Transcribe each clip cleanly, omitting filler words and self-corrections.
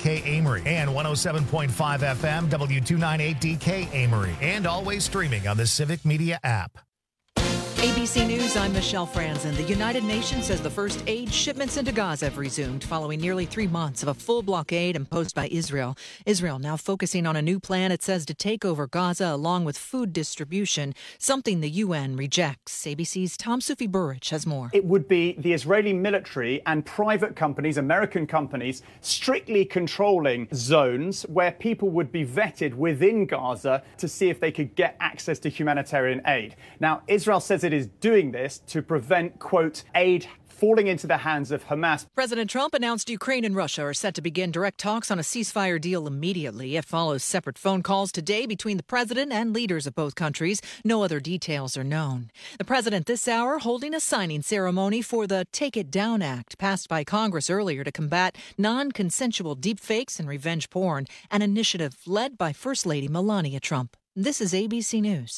WLAK Amory and 107.5 FM W298DK Amory, and always streaming on the Civic Media app. ABC News, I'm Michelle Franzen. The United Nations says the first aid shipments into Gaza have resumed following nearly 3 months of a full blockade imposed by Israel. Israel now focusing on a new plan, it says, to take over Gaza along with food distribution, something the UN rejects. ABC's Tom Sufi Burrich has more. It would be the Israeli military and private companies, American companies, strictly controlling zones where people would be vetted within Gaza to see if they could get access to humanitarian aid. Now, Israel says it is doing this to prevent, quote, aid falling into the hands of Hamas. President Trump announced Ukraine and Russia are set to begin direct talks on a ceasefire deal immediately. It follows separate phone calls today between the president and leaders of both countries. No other details are known. The president this hour holding a signing ceremony for the Take It Down Act, passed by Congress earlier to combat non-consensual deepfakes and revenge porn, an initiative led by First Lady Melania Trump. This is ABC News.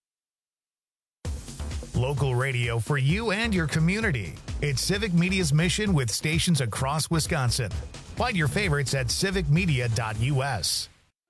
Local radio for you and your community. It's Civic Media's mission with stations across Wisconsin. Find your favorites at civicmedia.us.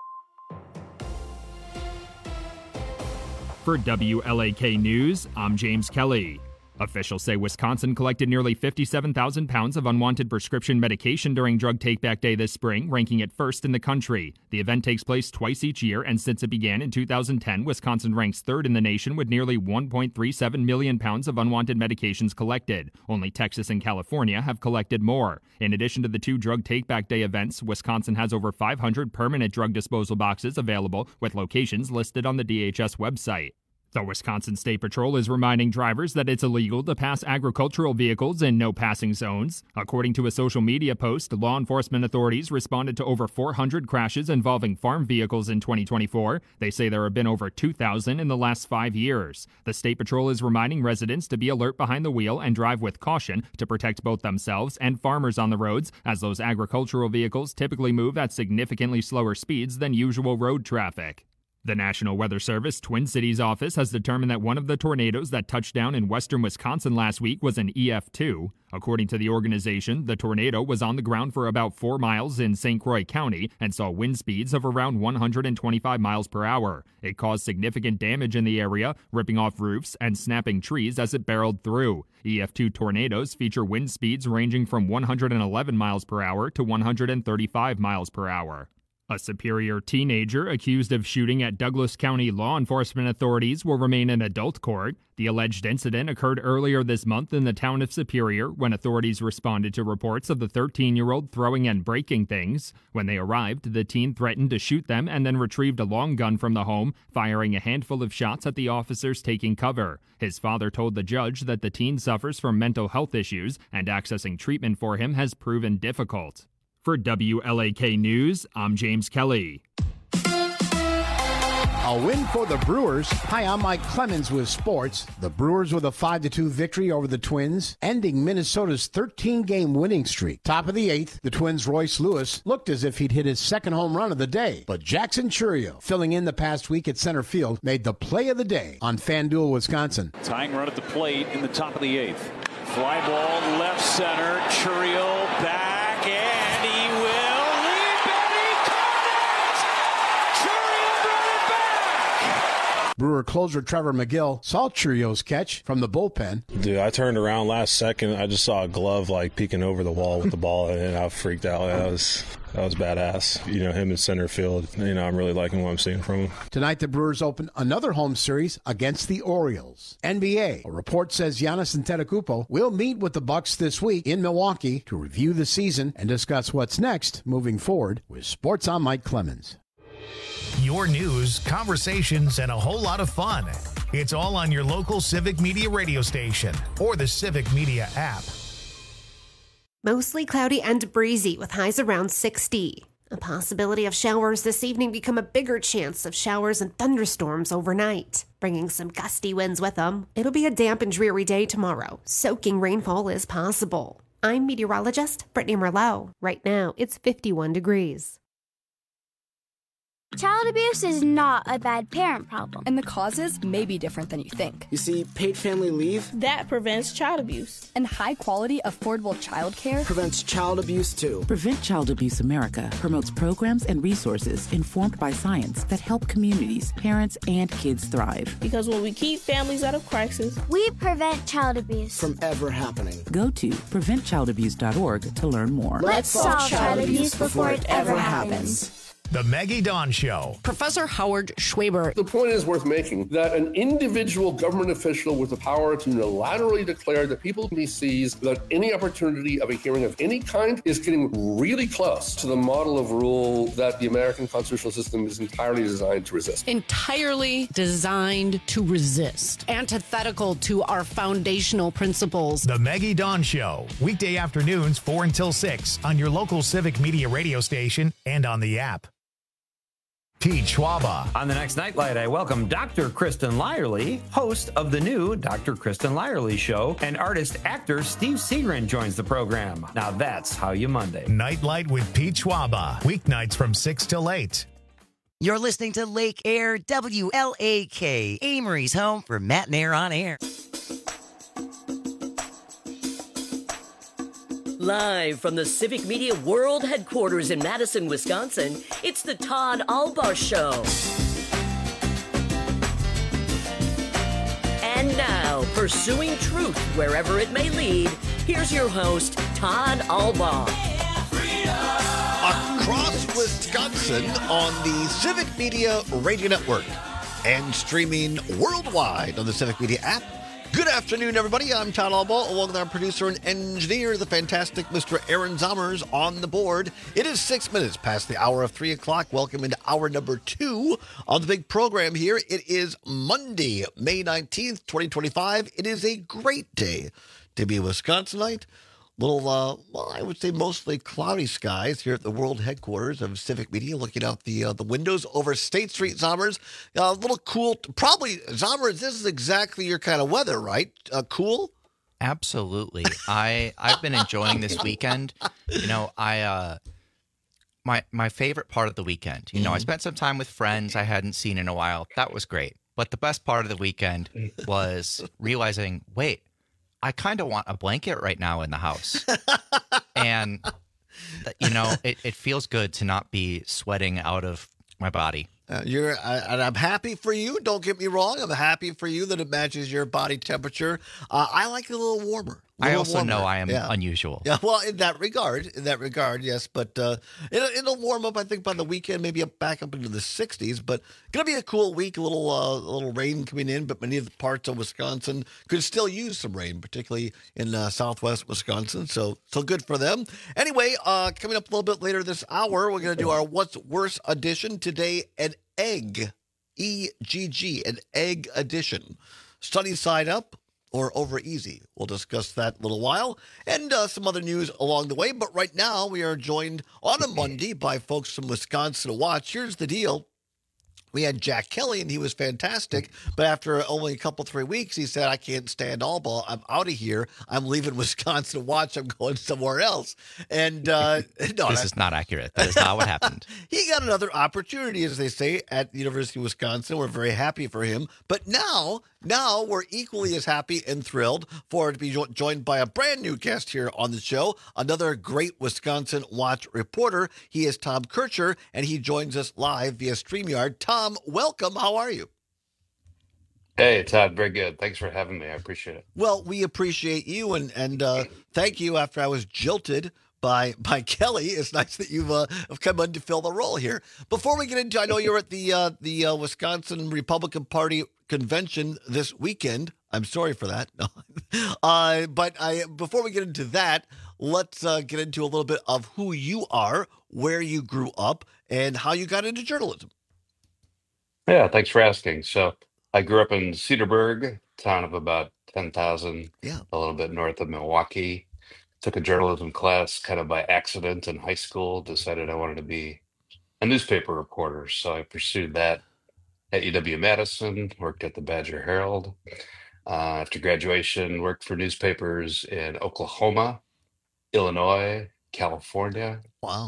For WLAK News, I'm James Kelly. Officials say Wisconsin collected nearly 57,000 pounds of unwanted prescription medication during Drug Take-Back Day this spring, ranking it first in the country. The event takes place twice each year, and since it began in 2010, Wisconsin ranks third in the nation with nearly 1.37 million pounds of unwanted medications collected. Only Texas and California have collected more. In addition to the 2 Drug Take-Back Day events, Wisconsin has over 500 permanent drug disposal boxes available, with locations listed on the DHS website. The Wisconsin State Patrol is reminding drivers that it's illegal to pass agricultural vehicles in no passing zones. According to a social media post, law enforcement authorities responded to over 400 crashes involving farm vehicles in 2024. They say there have been over 2,000 in the last 5 years. The State Patrol is reminding residents to be alert behind the wheel and drive with caution to protect both themselves and farmers on the roads, as those agricultural vehicles typically move at significantly slower speeds than usual road traffic. The National Weather Service Twin Cities office has determined that one of the tornadoes that touched down in western Wisconsin last week was an EF2. According to the organization, the tornado was on the ground for about 4 miles in St. Croix County and saw wind speeds of around 125 miles per hour. It caused significant damage in the area, ripping off roofs and snapping trees as it barreled through. EF2 tornadoes feature wind speeds ranging from 111 miles per hour to 135 miles per hour. A Superior teenager accused of shooting at Douglas County law enforcement authorities will remain in adult court. The alleged incident occurred earlier this month in the town of Superior when authorities responded to reports of the 13-year-old throwing and breaking things. When they arrived, the teen threatened to shoot them and then retrieved a long gun from the home, firing a handful of shots at the officers taking cover. His father told the judge that the teen suffers from mental health issues and accessing treatment for him has proven difficult. For WLAK News, I'm James Kelly. A win for the Brewers. Hi, I'm Mike Clemens with sports. The Brewers with a 5-2 victory over the Twins, ending Minnesota's 13-game winning streak. Top of the 8th, the Twins' Royce Lewis looked as if he'd hit his second home run of the day. But Jackson Chourio, filling in the past week at center field, made the play of the day on FanDuel, Wisconsin. Tying run at the plate in the top of the 8th. Fly ball left center. Chourio back, and he will leap, and he caught it! Chourio brought it back! Brewer closer Trevor McGill saw Chourio's catch from the bullpen. Dude, I turned around last second. I just saw a glove peeking over the wall with the ball, and I freaked out. That was badass. Him in center field. I'm really liking what I'm seeing from him. Tonight, the Brewers open another home series against the Orioles. NBA. A report says Giannis Antetokounmpo will meet with the Bucks this week in Milwaukee to review the season and discuss what's next moving forward. With Sports, I'm Mike Clemens. Your news, conversations, and a whole lot of fun. It's all on your local Civic Media radio station or the Civic Media app. Mostly cloudy and breezy with highs around 60. A possibility of showers this evening become a bigger chance of showers and thunderstorms overnight, bringing some gusty winds with them. It'll be a damp and dreary day tomorrow. Soaking rainfall is possible. I'm meteorologist Brittany Merlot. Right now, it's 51 degrees. Child abuse is not a bad parent problem. And the causes may be different than you think. You see, paid family leave, that prevents child abuse. And high-quality, affordable childcare prevents child abuse, too. Prevent Child Abuse America promotes programs and resources informed by science that help communities, parents, and kids thrive. Because when we keep families out of crisis, we prevent child abuse from ever happening. Go to preventchildabuse.org to learn more. Let's solve child abuse before it ever happens. The Maggie Dawn Show. Professor Howard Schwaber. The point is worth making that an individual government official with the power to unilaterally declare that people he sees without any opportunity of a hearing of any kind is getting really close to the model of rule that the American constitutional system is entirely designed to resist. Entirely designed to resist. Antithetical to our foundational principles. The Maggie Dawn Show. Weekday afternoons 4 until 6 on your local Civic Media radio station and on the app. Pete Schwaba. On the next Nightlight, I welcome Dr. Kristen Lyerly, host of the new Dr. Kristen Lyerly Show, and artist-actor Steve Seagrin joins the program. Now that's how you Monday. Nightlight with Pete Schwaba. Weeknights from 6 till 8. You're listening to Lake Air WLAK, Amory's home for Matt and Air on Air. Live from the Civic Media World Headquarters in Madison, Wisconsin, it's the Todd Albaugh Show. And now, pursuing truth wherever it may lead, here's your host, Todd Albaugh. Across Wisconsin on the Civic Media Radio Network and streaming worldwide on the Civic Media app. Good afternoon, everybody. I'm Todd Albaugh, along with our producer and engineer, the fantastic Mr. Aaron Zommers, on the board. It is 6 minutes past the hour of 3 o'clock. Welcome into hour number 2 on the big program here. It is Monday, May 19th, 2025. It is a great day to be a Wisconsinite. Little, well, I would say mostly cloudy skies here at the world headquarters of Civic Media, looking out the windows over State Street, Zommers. A little cool. Probably, Zommers, this is exactly your kind of weather, right? Cool? Absolutely. I've been enjoying this weekend. You know, my favorite part of the weekend, you know, I spent some time with friends I hadn't seen in a while. That was great. But the best part of the weekend was realizing, wait, I kind of want a blanket right now in the house. And, you know, it feels good to not be sweating out of my body. And I'm happy for you. Don't get me wrong. I'm happy for you that it matches your body temperature. I like it a little warmer. I also know I am unusual. Yeah, well, in that regard, yes. But it'll warm up, I think, by the weekend, maybe back up into the 60s. But going to be a cool week, a little rain coming in, but many of the parts of Wisconsin could still use some rain, particularly in southwest Wisconsin. So good for them. Anyway, coming up a little bit later this hour, we're going to do our What's Worse edition. Today, an egg, EGG, an egg edition. Sunny side up or over easy. We'll discuss that in a little while, and some other news along the way. But right now, we are joined on a Monday by folks from Wisconsin Watch. Here's the deal. We had Jack Kelly, and he was fantastic. But after only a couple, 3 weeks, he said, I can't stand Albaugh. I'm out of here. I'm leaving Wisconsin Watch. I'm going somewhere else. And no, this is not accurate. That is not what happened. He got another opportunity, as they say, at the University of Wisconsin. We're very happy for him. But now we're equally as happy and thrilled for to be joined by a brand new guest here on the show, another great Wisconsin Watch reporter. He is Tom Kircher, and he joins us live via StreamYard. Tom, welcome. How are you? Hey, Todd. Very good. Thanks for having me. I appreciate it. Well, we appreciate you, and thank you after I was jilted by Kelly. It's nice that you've come in to fill the role here. Before we get into, I know you're at the Wisconsin Republican Party convention this weekend. I'm sorry for that. But before we get into that, let's get into a little bit of who you are, where you grew up, and how you got into journalism. Yeah, thanks for asking. So I grew up in Cedarburg, town of about 10,000, a little bit north of Milwaukee. Took a journalism class kind of by accident in high school, decided I wanted to be a newspaper reporter. So I pursued that at UW-Madison, worked at the Badger Herald. After graduation, worked for newspapers in Oklahoma, Illinois, California. Wow.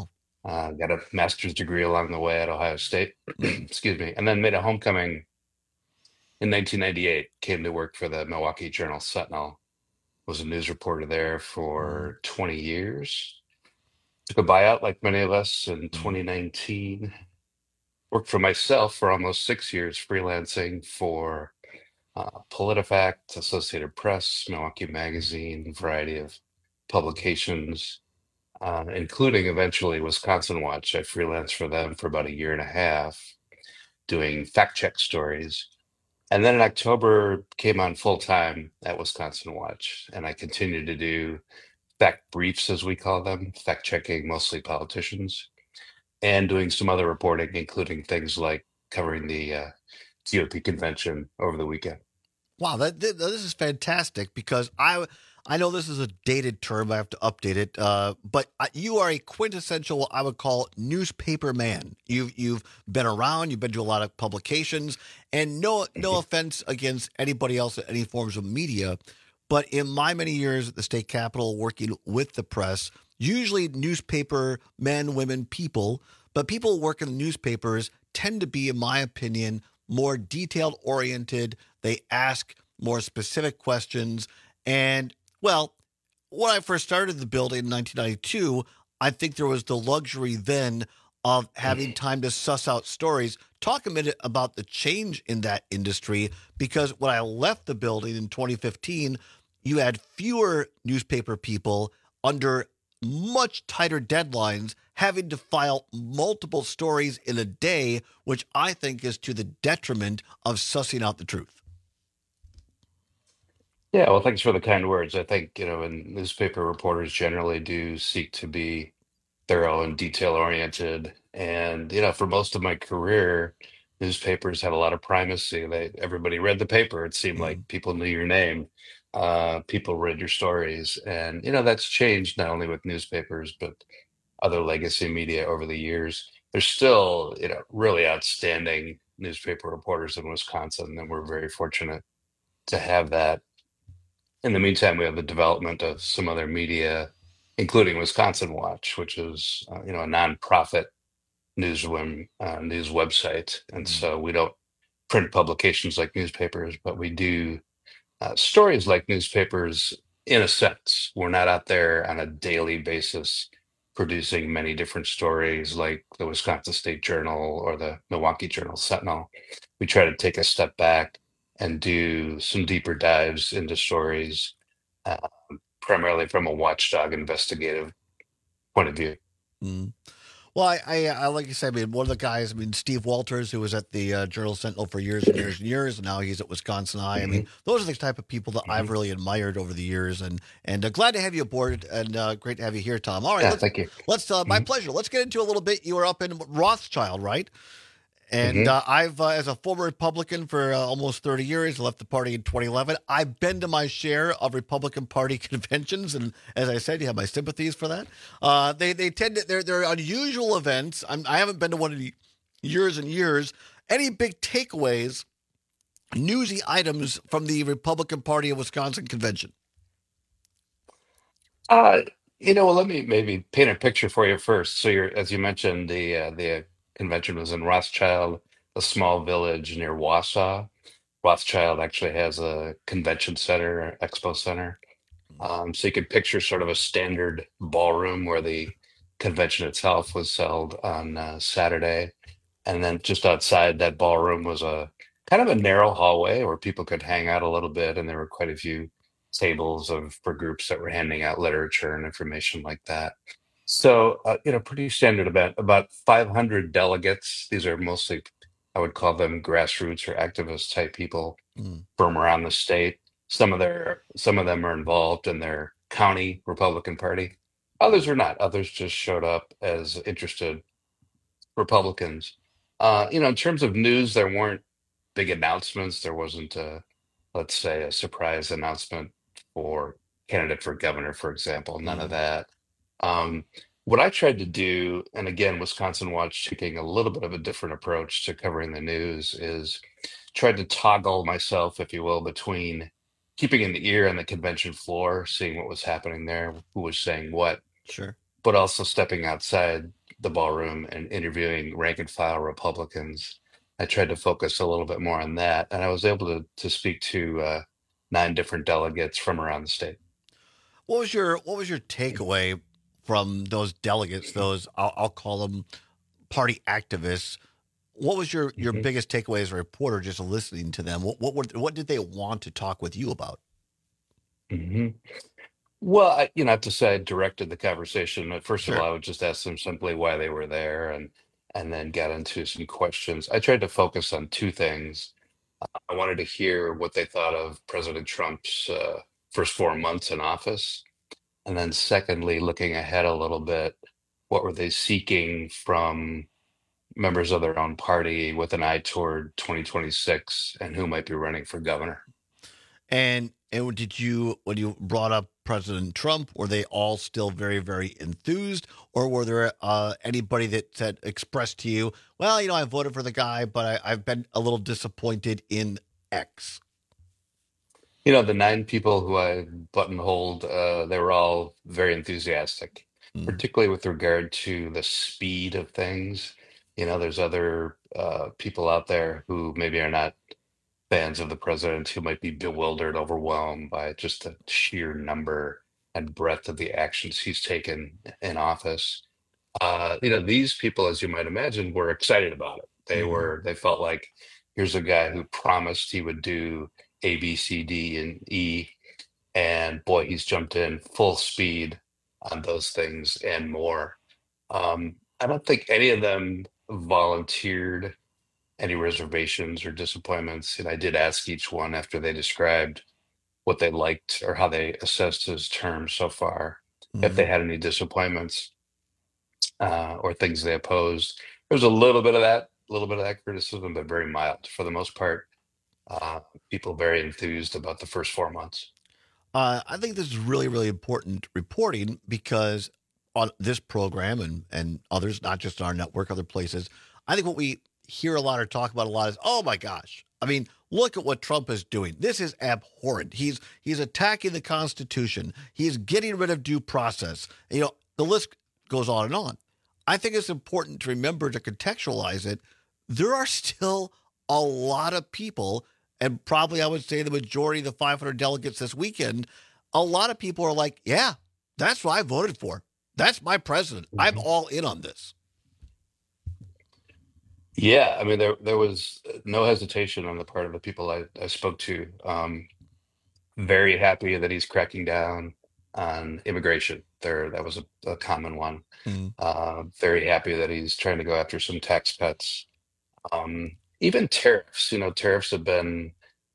Got a master's degree along the way at Ohio State, excuse me, and then made a homecoming in 1998. Came to work for the Milwaukee Journal Sentinel. Was a news reporter there for 20 years. Took a buyout like many of us in 2019. Worked for myself for almost 6 years, freelancing for PolitiFact, Associated Press, Milwaukee Magazine, a variety of publications, including eventually Wisconsin Watch. I freelanced for them for about a year and a half, doing fact check stories. And then in October, came on full time at Wisconsin Watch, and I continued to do fact briefs, as we call them, fact checking mostly politicians, and doing some other reporting, including things like covering the GOP convention over the weekend. Wow, this is fantastic because I know this is a dated term. I have to update it. But you are a quintessential, what I would call, newspaper man. You've been around. You've been to a lot of publications. And no offense against anybody else at any forms of media, but in my many years at the state capitol working with the press, usually newspaper men, women, people, but people who work in the newspapers tend to be, in my opinion, more detailed-oriented. They ask more specific questions. And, well, when I first started the building in 1992, I think there was the luxury then of having time to suss out stories. Talk a minute about the change in that industry, because when I left the building in 2015, you had fewer newspaper people under much tighter deadlines, having to file multiple stories in a day, which I think is to the detriment of sussing out the truth. Yeah, well, thanks for the kind words. I think, and newspaper reporters generally do seek to be thorough and detail oriented. And, for most of my career, newspapers had a lot of primacy. Everybody read the paper. It seemed like people knew your name. People read your stories. And, that's changed not only with newspapers, but other legacy media over the years. There's still, really outstanding newspaper reporters in Wisconsin, and we're very fortunate to have that. In the meantime, we have the development of some other media, including Wisconsin Watch, which is, a nonprofit news website. And so we don't print publications like newspapers, but we do stories like newspapers in a sense. We're not out there on a daily basis producing many different stories like the Wisconsin State Journal or the Milwaukee Journal Sentinel. We try to take a step back and do some deeper dives into stories, primarily from a watchdog investigative point of view. Well, I like you said, one of the guys, Steve Walters, who was at the Journal Sentinel for years and years and years, and now he's at Wisconsin Eye. Those are the type of people that I've really admired over the years, and glad to have you aboard, and great to have you here, Tom. All right, thank you. Let's my pleasure. Let's get into a little bit. You were up in Rothschild, right? And I've, as a former Republican for almost 30 years, left the party in 2011. I've been to my share of Republican Party conventions, and as I said, you have my sympathies for that. They tend to they're unusual events. I haven't been to one in years and years. Any big takeaways, newsy items from the Republican Party of Wisconsin convention? Well, let me maybe paint a picture for you first. So as you mentioned, the convention was in Rothschild, a small village near Wausau. Rothschild actually has a convention center, expo center. So you could picture sort of a standard ballroom where the convention itself was held on Saturday. And then just outside that ballroom was a kind of a narrow hallway where people could hang out a little bit. And there were quite a few tables for groups that were handing out literature and information like that. So, pretty standard event, about 500 delegates. These are mostly, I would call them grassroots or activist type people from around the state. Some of them are involved in their county Republican Party. Others are not. Others just showed up as interested Republicans. In terms of news, there weren't big announcements. There wasn't let's say, a surprise announcement for candidate for governor, for example. None of that. What I tried to do, and again, Wisconsin Watch taking a little bit of a different approach to covering the news, is tried to toggle myself, if you will, between keeping an ear on the convention floor, seeing what was happening there, who was saying what, sure, but also stepping outside the ballroom and interviewing rank and file Republicans, I tried to focus a little bit more on that, and I was able to speak to 9 different delegates from around the state. What was your takeaway from those delegates? Those I'll call them party activists. What was your biggest takeaway as a reporter, just listening to them? What did they want to talk with you about? Well, I have to say I directed the conversation. First of Sure. all, I would just ask them simply why they were there, and then got into some questions. I tried to focus on 2 things. I wanted to hear what they thought of President Trump's first 4 months in office, and then secondly, looking ahead a little bit, what were they seeking from members of their own party with an eye toward 2026 and who might be running for governor? And did you, when you brought up President Trump, were they all still very, very enthused, or were there anybody that expressed to you, well, I voted for the guy, but I've been a little disappointed in X? The 9 people who I buttonholed, they were all very enthusiastic, particularly with regard to the speed of things. There's other people out there who maybe are not fans of the president who might be bewildered, overwhelmed by just the sheer number and breadth of the actions he's taken in office. These people, as you might imagine, were excited about it. They felt like here's a guy who promised he would do A, B, C, D, and E, and boy, he's jumped in full speed on those things and more. I don't think any of them volunteered any reservations or disappointments. And I did ask each one after they described what they liked or how they assessed his term so far, if they had any disappointments or things they opposed. There was a little bit of that criticism, but very mild for the most part. People very enthused about the first 4 months. I think this is really, really important reporting, because on this program and others, not just on our network, other places, I think what we hear a lot or talk about a lot is, oh my gosh, look at what Trump is doing. This is abhorrent. He's attacking the Constitution. He's getting rid of due process. The list goes on and on. I think it's important to remember to contextualize it. There are still a lot of people, and probably I would say the majority of the 500 delegates this weekend, a lot of people are like, yeah, that's what I voted for. That's my president. I'm all in on this. Yeah, there was no hesitation on the part of the people I spoke to. Very happy that he's cracking down on immigration. That was a common one. Very happy that he's trying to go after some tax cuts. Even tariffs. Tariffs have been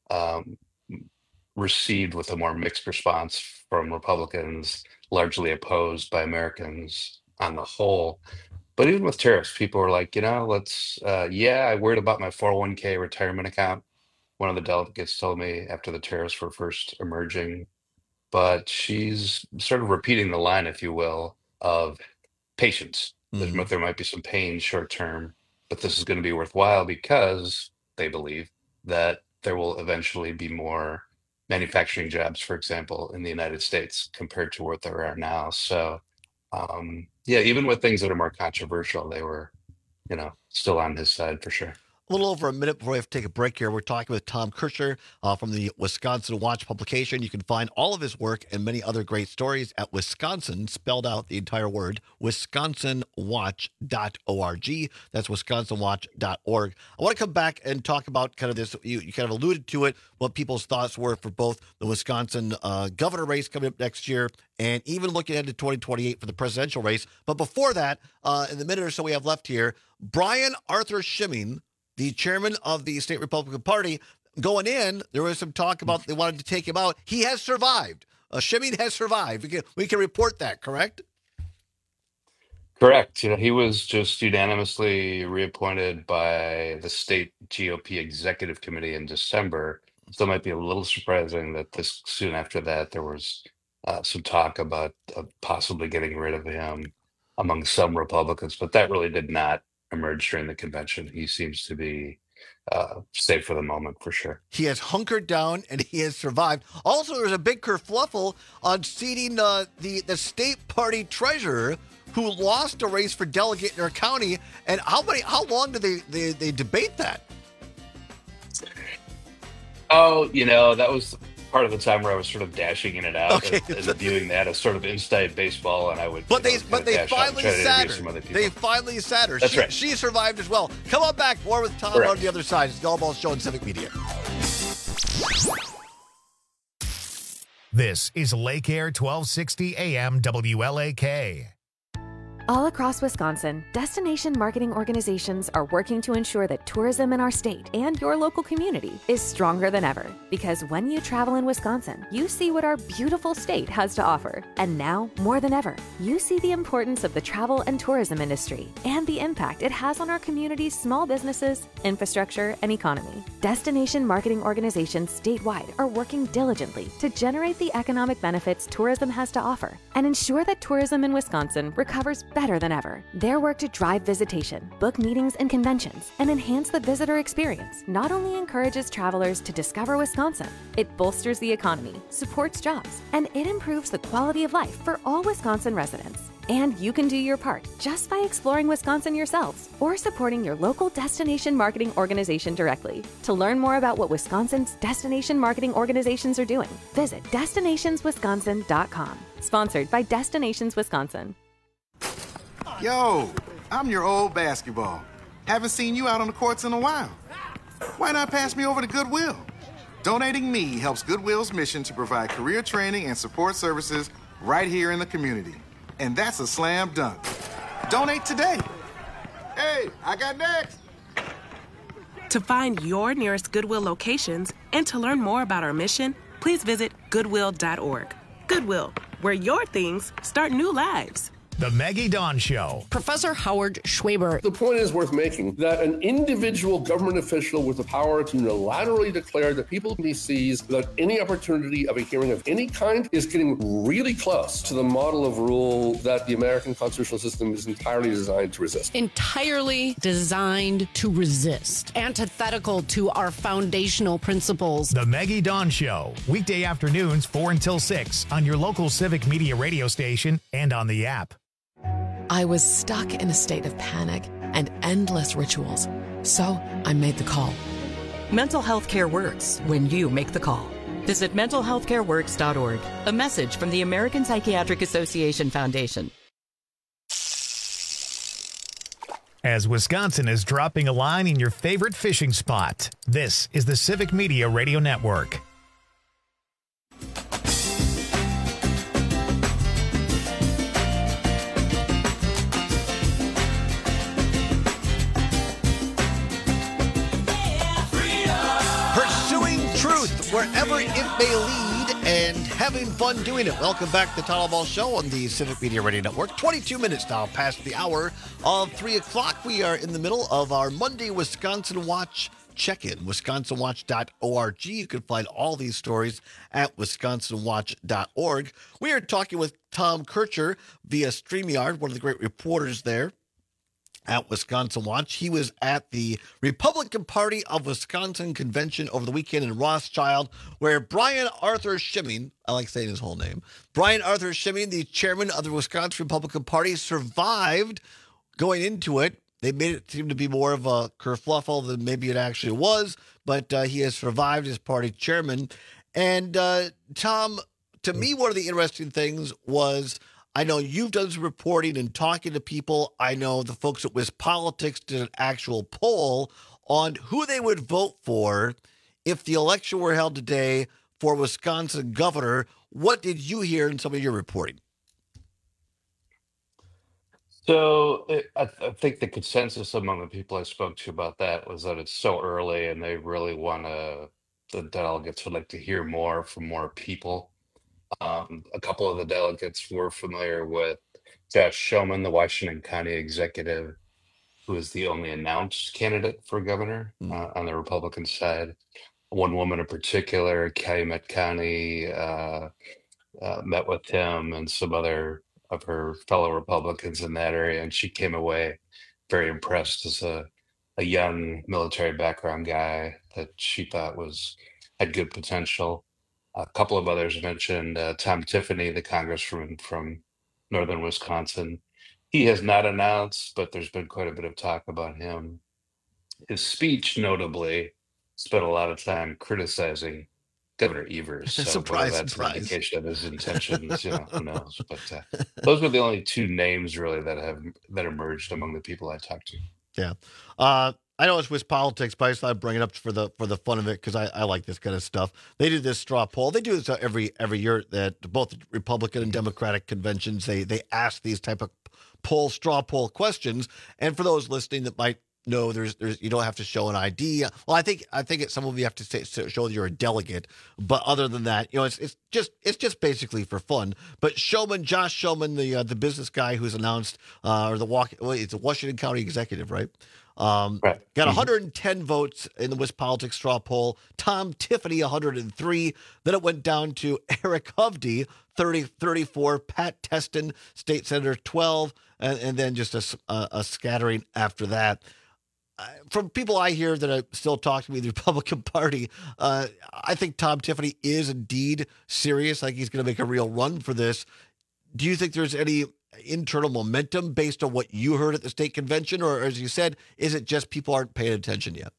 received with a more mixed response from Republicans, largely opposed by Americans on the whole. But even with tariffs, people were like, I worried about my 401k retirement account. One of the delegates told me after the tariffs were first emerging, but she's sort of repeating the line, if you will, of patience. There might be some pain short term, but this is going to be worthwhile because they believe that there will eventually be more manufacturing jobs, for example, in the United States compared to what there are now. So, even with things that are more controversial, they were, still on his side for sure. A little over a minute before we have to take a break here. We're talking with Tom Kircher from the Wisconsin Watch publication. You can find all of his work and many other great stories at Wisconsin, spelled out the entire word, wisconsinwatch.org. That's wisconsinwatch.org. I want to come back and talk about kind of this. You kind of alluded to it, what people's thoughts were for both the Wisconsin governor race coming up next year and even looking ahead to 2028 for the presidential race. But before that, in the minute or so we have left here, Brian Arthur Schimming, the chairman of the State Republican Party, going in, there was some talk about they wanted to take him out. He has survived. Schimming has survived. We can report that, correct? Correct. He was just unanimously reappointed by the state GOP executive committee in December. So it might be a little surprising that this soon after that, there was some talk about possibly getting rid of him among some Republicans, but that really did not emerge during the convention. He seems to be safe for the moment for sure. He has hunkered down and he has survived. Also, there's a big kerfluffle on seating the state party treasurer who lost a race for delegate in her county. And how long do they debate that? Oh, that was part of the time where I was sort of dashing in and out and viewing that as sort of inside baseball, and I would. But they finally sat her. They finally sat her. That's right. She survived as well. Come on back. More with Tom on the other side. It's the All Ball Show on Civic Media. This is Lake Air 1260 AM WLAK. All across Wisconsin, destination marketing organizations are working to ensure that tourism in our state and your local community is stronger than ever. Because when you travel in Wisconsin, you see what our beautiful state has to offer. And now, more than ever, you see the importance of the travel and tourism industry and the impact it has on our community's small businesses, infrastructure, and economy. Destination marketing organizations statewide are working diligently to generate the economic benefits tourism has to offer and ensure that tourism in Wisconsin recovers better than ever. Their work to drive visitation, book meetings and conventions, and enhance the visitor experience not only encourages travelers to discover Wisconsin, it bolsters the economy, supports jobs, and it improves the quality of life for all Wisconsin residents. And you can do your part just by exploring Wisconsin yourselves or supporting your local destination marketing organization directly. To learn more about what Wisconsin's destination marketing organizations are doing, visit destinationswisconsin.com. Sponsored by Destinations Wisconsin. Yo, I'm your old basketball. Haven't seen you out on the courts in a while. Why not pass me over to Goodwill? Donating me helps Goodwill's mission to provide career training and support services right here in the community. And that's a slam dunk. Donate today. Hey, I got next. To find your nearest Goodwill locations and to learn more about our mission, please visit goodwill.org. Goodwill, where your things start new lives. The Maggie Dawn Show. Professor Howard Schwaber. The point is worth making that an individual government official with the power to unilaterally declare that people he sees without any opportunity of a hearing of any kind is getting really close to the model of rule that the American constitutional system is entirely designed to resist. Entirely designed to resist. Antithetical to our foundational principles. The Maggie Dawn Show. Weekday afternoons 4 until 6 on your local Civic Media radio station and on the app. I was stuck in a state of panic and endless rituals, so I made the call. Mental health care works when you make the call. Visit mentalhealthcareworks.org. A message from the American Psychiatric Association Foundation. As Wisconsin is dropping a line in your favorite fishing spot, this is the Civic Media Radio Network. Wherever it may lead and having fun doing it. Welcome back to the Todd Ball Show on the Civic Media Radio Network. 22 minutes now past the hour of 3 o'clock. We are in the middle of our Monday Wisconsin Watch check-in, wisconsinwatch.org. You can find all these stories at wisconsinwatch.org. We are talking with Tom Kircher via StreamYard, one of the great reporters there at Wisconsin Watch. He was at the Republican Party of Wisconsin convention over the weekend in Rothschild, where Brian Arthur Schimming, I like saying his whole name, Brian Arthur Schimming, the chairman of the Wisconsin Republican Party, survived going into it. They made it seem to be more of a kerfluffle than maybe it actually was, but he has survived as party chairman. And Tom, to me, one of the interesting things was, I know you've done some reporting and talking to people. I know the folks at WisPolitics did an actual poll on who they would vote for if the election were held today for Wisconsin governor. What did you hear in some of your reporting? So I think the consensus among the people I spoke to about that was that it's so early and they really want the delegates would like to hear more from more people. A couple of the delegates were familiar with Josh Shulman, the Washington County executive, who is the only announced candidate for governor on the Republican side. One woman in particular, Calumet County, met with him and some other of her fellow Republicans in that area, and she came away very impressed as a a young military background guy that she thought had good potential. A couple of others mentioned Tom Tiffany, the congressman from northern Wisconsin. He has not announced, but there's been quite a bit of talk about him. His speech, notably, spent a lot of time criticizing Governor Evers. So Surprise, whether that's an surprise. indication of his intentions, who knows? But those were the only two names really that emerged among the people I talked to. Yeah. I know it's Swiss politics, but I just thought I'd bring it up for the fun of it because I like this kind of stuff. They do this straw poll. They do this every year at both Republican and Democratic conventions. They ask these type of straw poll questions. And for those listening that might know, there's you don't have to show an ID. Well, I think some of you have to show you're a delegate. But other than that, it's just basically for fun. But Josh Showman, the business guy who's announced it's a Washington County executive, right? Right. Got 110 votes in the WisPolitics straw poll. Tom Tiffany, 103. Then it went down to Eric Hovde, 34. Pat Teston, state senator, 12. And then just a scattering after that. From people I hear that are still talking to me, the Republican Party, I think Tom Tiffany is indeed serious. Like he's going to make a real run for this. Do you think there's any internal momentum based on what you heard at the state convention? Or as you said, is it just people aren't paying attention yet?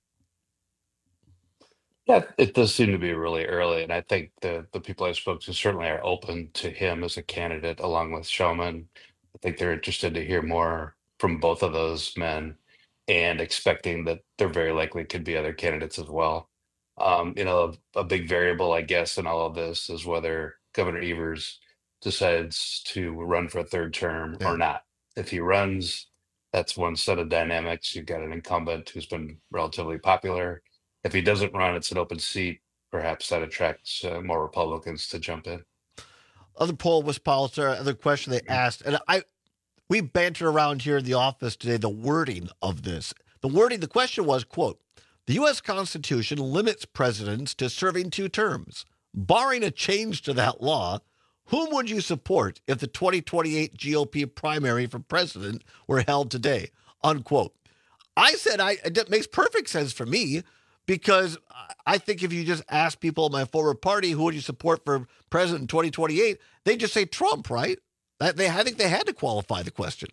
Yeah, it does seem to be really early. And I think the people I spoke to certainly are open to him as a candidate along with Showman. I think they're interested to hear more from both of those men and expecting that there very likely could be other candidates as well. A big variable, I guess, in all of this is whether Governor Evers decides to run for a third term or not. If he runs, that's one set of dynamics. You've got an incumbent who's been relatively popular. If he doesn't run, it's an open seat. Perhaps that attracts more Republicans to jump in. Other poll was Politzer. Other question they asked, and we bantered around here in the office today the wording of this. The question was, quote, the U.S. Constitution limits presidents to serving 2 terms. Barring a change to that law, whom would you support if the 2028 GOP primary for president were held today? Unquote. I said it makes perfect sense for me because I think if you just ask people in my former party, who would you support for president in 2028, they just say Trump, right? I think they had to qualify the question.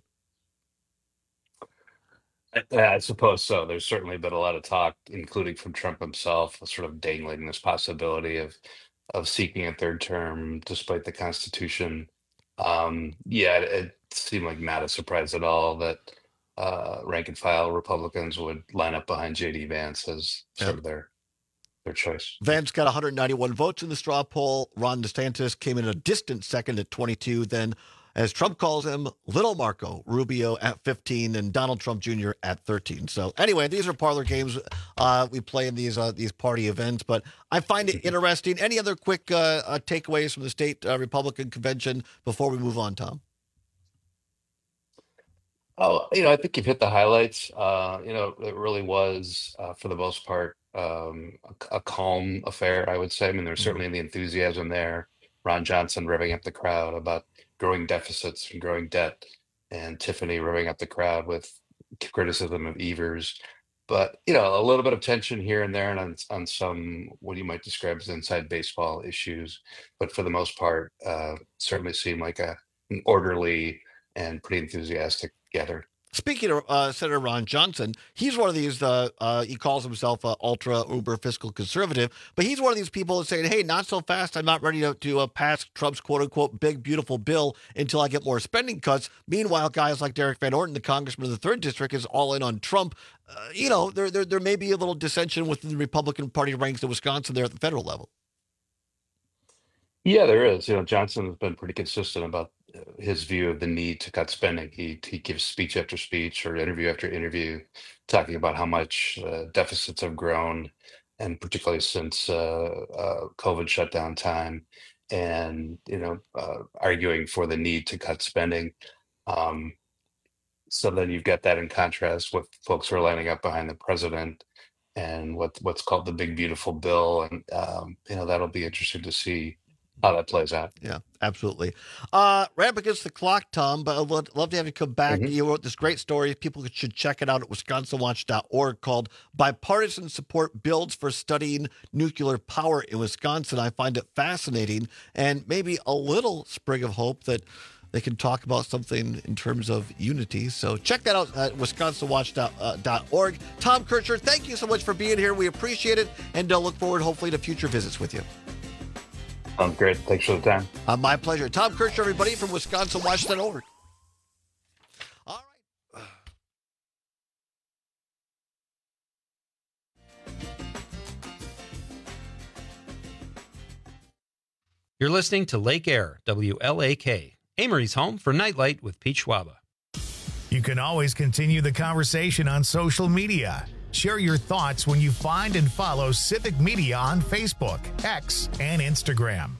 I suppose so. There's certainly been a lot of talk, including from Trump himself, sort of dangling this possibility of seeking a third term despite the Constitution. It seemed like not a surprise at all that rank and file Republicans would line up behind J.D. Vance as sort of their choice. Vance got 191 votes in the straw poll. Ron DeSantis came in a distant second at 22. Then, as Trump calls him, Little Marco Rubio at 15 and Donald Trump Jr. at 13. So anyway, these are parlor games we play in these party events, but I find it interesting. Any other quick takeaways from the state Republican convention before we move on, Tom? Oh, I think you've hit the highlights. It really was, for the most part, a calm affair, I would say. I mean, there's certainly the enthusiasm there. Ron Johnson revving up the crowd about growing deficits and growing debt, and Tiffany revving up the crowd with criticism of Evers. But, a little bit of tension here and there and on some, what you might describe as inside baseball issues. But for the most part, certainly seemed like an orderly and pretty enthusiastic gathering. Speaking of Senator Ron Johnson, he's one of these, he calls himself ultra uber fiscal conservative, but he's one of these people that's saying, hey, not so fast. I'm not ready to pass Trump's quote unquote big, beautiful bill until I get more spending cuts. Meanwhile, guys like Derek Van Orton, the congressman of the 3rd District, is all in on Trump. There may be a little dissension within the Republican Party ranks in Wisconsin there at the federal level. Yeah, there is. Johnson has been pretty consistent about his view of the need to cut spending. He gives speech after speech or interview after interview talking about how much deficits have grown, and particularly since COVID shutdown time, and arguing for the need to cut spending. So then you've got that in contrast with folks who are lining up behind the president and what's called the big beautiful bill, and that'll be interesting to see how that plays out. Yeah, absolutely. Ramp against the clock, Tom, but I'd love to have you come back. You wrote this great story. People should check it out at wisconsinwatch.org called Bipartisan Support Builds for Studying Nuclear Power in Wisconsin. I find it fascinating and maybe a little sprig of hope that they can talk about something in terms of unity. So check that out at wisconsinwatch.org. Tom Kircher, thank you so much for being here. We appreciate it and look forward, hopefully, to future visits with you. Great. Thanks for the time. My pleasure. Tom Kircher, everybody, from wisconsinwatch.org. All right. You're listening to Lake Air, WLAK, Amory's home for Nightlight with Pete Schwaba. You can always continue the conversation on social media. Share your thoughts when you find and follow Civic Media on Facebook, X, and Instagram.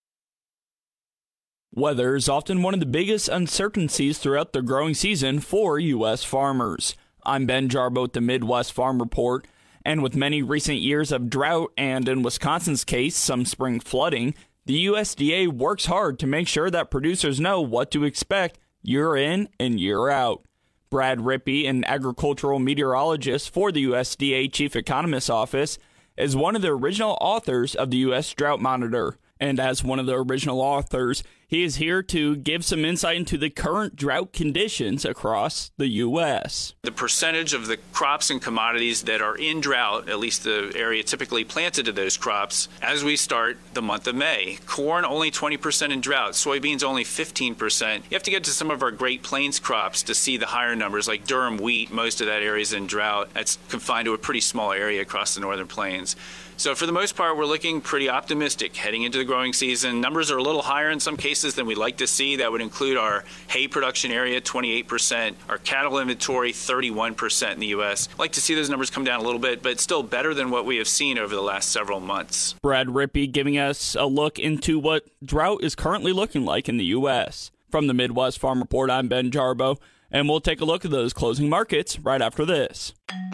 Weather is often one of the biggest uncertainties throughout the growing season for U.S. farmers. I'm Ben Jarbo with the Midwest Farm Report, and with many recent years of drought and, in Wisconsin's case, some spring flooding, the USDA works hard to make sure that producers know what to expect year in and year out. Brad Rippey, an agricultural meteorologist for the USDA Chief Economist's Office, is one of the original authors of the U.S. Drought Monitor. And as one of the original authors, he is here to give some insight into the current drought conditions across the U.S. The percentage of the crops and commodities that are in drought, at least the area typically planted to those crops, as we start the month of May. Corn only 20% in drought, soybeans only 15%. You have to get to some of our Great Plains crops to see the higher numbers, like durum wheat. Most of that area is in drought. That's confined to a pretty small area across the northern plains. So for the most part, we're looking pretty optimistic heading into the growing season. Numbers are a little higher in some cases than we'd like to see. That would include our hay production area, 28%, our cattle inventory, 31% in the U.S. I'd like to see those numbers come down a little bit, but still better than what we have seen over the last several months. Brad Rippey giving us a look into what drought is currently looking like in the U.S. From the Midwest Farm Report, I'm Ben Jarbo, and we'll take a look at those closing markets right after this.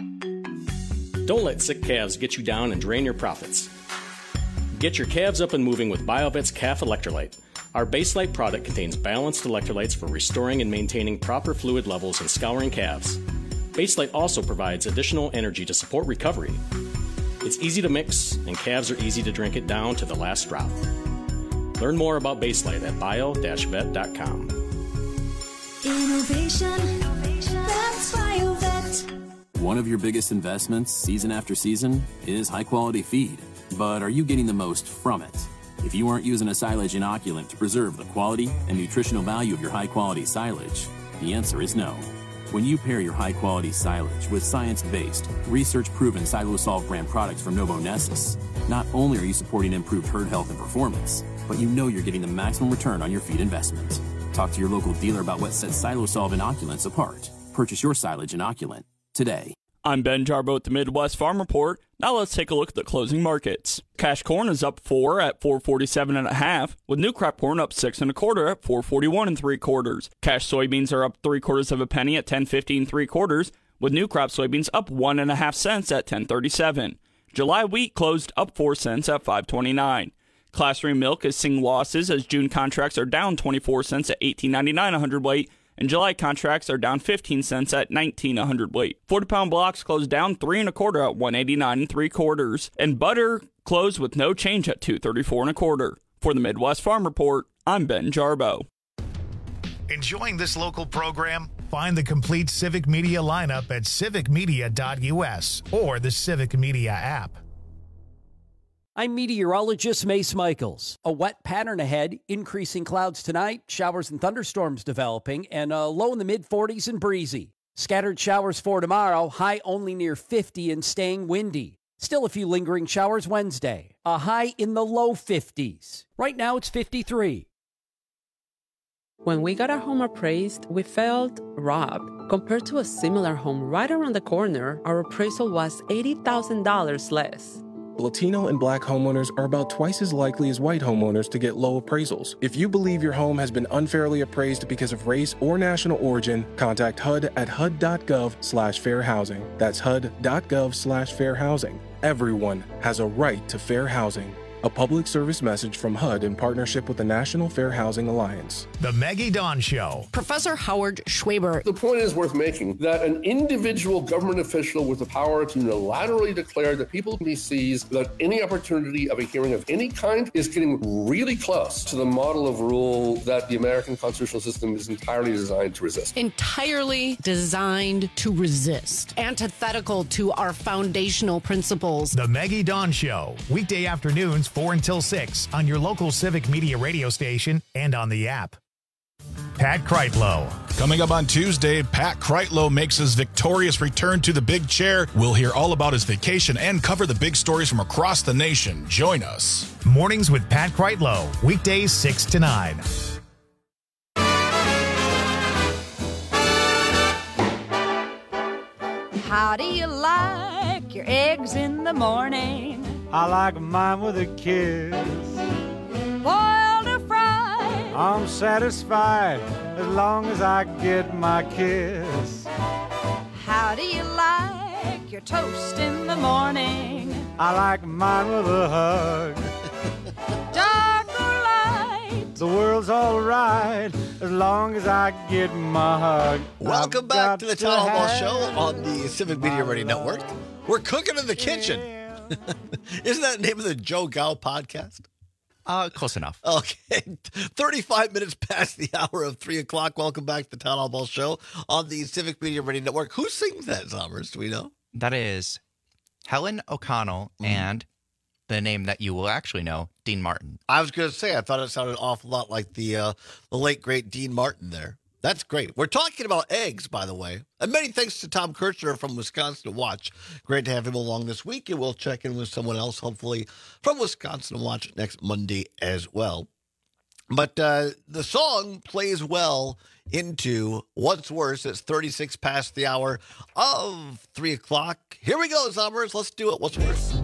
Don't let sick calves get you down and drain your profits. Get your calves up and moving with BioVet's Calf Electrolyte. Our Baselite product contains balanced electrolytes for restoring and maintaining proper fluid levels and scouring calves. Baselite also provides additional energy to support recovery. It's easy to mix, and calves are easy to drink it down to the last drop. Learn more about Baselite at bio-vet.com. Innovation, that's BioVet. One of your biggest investments, season after season, is high-quality feed. But are you getting the most from it? If you aren't using a silage inoculant to preserve the quality and nutritional value of your high-quality silage, the answer is no. When you pair your high-quality silage with science-based, research-proven Silosolv brand products from Novonesis, not only are you supporting improved herd health and performance, but you know you're getting the maximum return on your feed investment. Talk to your local dealer about what sets Silosolv inoculants apart. Purchase your silage inoculant today. I'm Ben Jarbo at the Midwest Farm Report. Now let's take a look at the closing markets. Cash corn is up 4 at $4.47.5, with new crop corn up 6 1/4 at $4.41 3/4. Cash soybeans are up 3/4 of a penny at $10.50 3/4, with new crop soybeans up 1.5 cents at $10.37. July wheat closed up 4 cents at $5.29. Class 3 milk is seeing losses as June contracts are down 24 cents at $18.99 a hundredweight, and July contracts are down 15 cents at $19 a hundredweight. 40-pound blocks closed down 3 1/4 at $1.89 3/4, and butter closed with no change at $2.34 1/4. For the Midwest Farm Report, I'm Ben Jarbo. Enjoying this local program? Find the complete Civic Media lineup at civicmedia.us or the Civic Media app. I'm meteorologist Mace Michaels. A wet pattern ahead, increasing clouds tonight, showers and thunderstorms developing, and a low in the mid-40s and breezy. Scattered showers for tomorrow, high only near 50 and staying windy. Still a few lingering showers Wednesday, a high in the low 50s. Right now it's 53. When we got our home appraised, we felt robbed. Compared to a similar home right around the corner, our appraisal was $80,000 less. Latino and Black homeowners are about twice as likely as white homeowners to get low appraisals. If you believe your home has been unfairly appraised because of race or national origin, contact HUD at hud.gov/fair housing. That's hud.gov/fair housing. Everyone has a right to fair housing. A public service message from HUD in partnership with the National Fair Housing Alliance. The Maggie Dawn Show. Professor Howard Schwaber. The point is worth making that an individual government official with the power to unilaterally declare that people he sees without any opportunity of a hearing of any kind is getting really close to the model of rule that the American constitutional system is entirely designed to resist. Entirely designed to resist. Antithetical to our foundational principles. The Maggie Dawn Show. Weekday afternoons 4 until 6 on your local Civic Media radio station and on the app. Pat Kreitlow. Coming up on Tuesday, Pat Kreitlow makes his victorious return to the big chair. We'll hear all about his vacation and cover the big stories from across the nation. Join us. Mornings with Pat Kreitlow. Weekdays 6 to 9. How do you like your eggs in the morning? I like mine with a kiss. Boiled or fried? I'm satisfied as long as I get my kiss. How do you like your toast in the morning? I like mine with a hug. Dark or light? The world's all right as long as I get my hug. Welcome back to the Town Hall Show on the Civic Media Radio Network. We're cooking in the kitchen. Isn't that the name of the Joe Gow podcast? Close enough. Okay. 35 minutes past the hour of 3 o'clock. Welcome back to the Town Hall Show on the Civic Media Radio Network. Who sings that, Zommers? Do we know? That is Helen O'Connell and the name that you will actually know, Dean Martin. I was going to say, I thought it sounded an awful lot like the late, great Dean Martin there. That's great. We're talking about eggs, by the way. And many thanks to Tom Kirchner from Wisconsin to Watch. Great to have him along this week. And we'll check in with someone else, hopefully, from Wisconsin to Watch next Monday as well. But the song plays well into What's Worse. It's 36 past the hour of 3 o'clock. Here we go, Zommers. Let's do it. What's worse?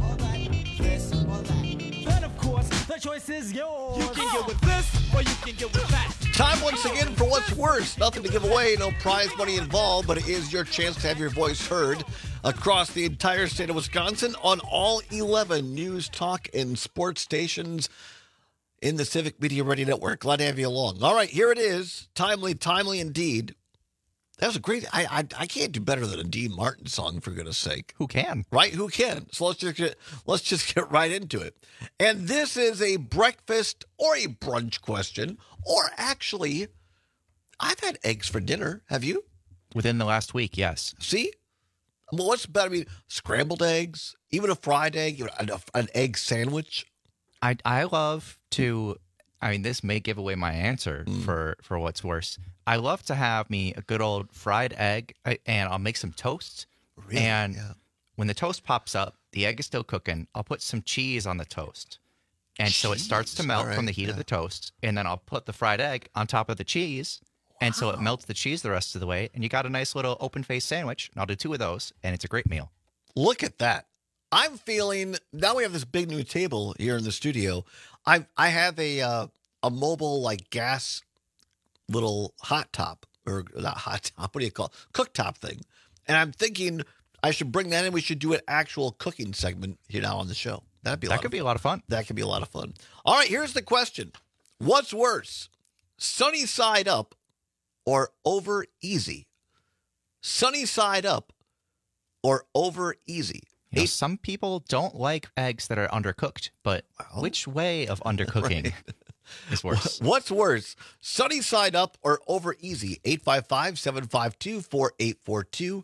But of course, the choice is yours. You can get with this or you can get with that. Time once again for What's Worse. Nothing to give away, no prize money involved, but it is your chance to have your voice heard across the entire state of Wisconsin on all 11 news, talk, and sports stations in the Civic Media Radio Network. Glad to have you along. All right, here it is. Timely indeed. That was a great. I can't do better than a Dean Martin song, for goodness sake. Who can? Right? Who can? So let's just get right into it. And this is a breakfast or a brunch question, or actually, I've had eggs for dinner. Have you? Within the last week, yes. See? Well, what's better? I mean, scrambled eggs, even a fried egg, an egg sandwich. I love to. I mean, this may give away my answer for What's Worse. I love to have me a good old fried egg, and I'll make some toast. Really? And when the toast pops up, the egg is still cooking. I'll put some cheese on the toast. And so it starts to melt from the heat of the toast. And then I'll put the fried egg on top of the cheese. And so it melts the cheese the rest of the way. And you got a nice little open-faced sandwich. And I'll do 2 of those, and it's a great meal. Look at that. I'm feeling, now we have this big new table here in the studio. I have a mobile, like, gas little hot top, or not hot top, what do you call it? Cooktop thing. And I'm thinking I should bring that in. We should do an actual cooking segment here now on the show. That could be a lot of fun. That could be a lot of fun. All right, here's the question. What's worse, sunny side up or over easy? Sunny side up or over easy? You know, some people don't like eggs that are undercooked, but which way of undercooking is worse? What's worse, sunny side up or over easy? 855-752-4842,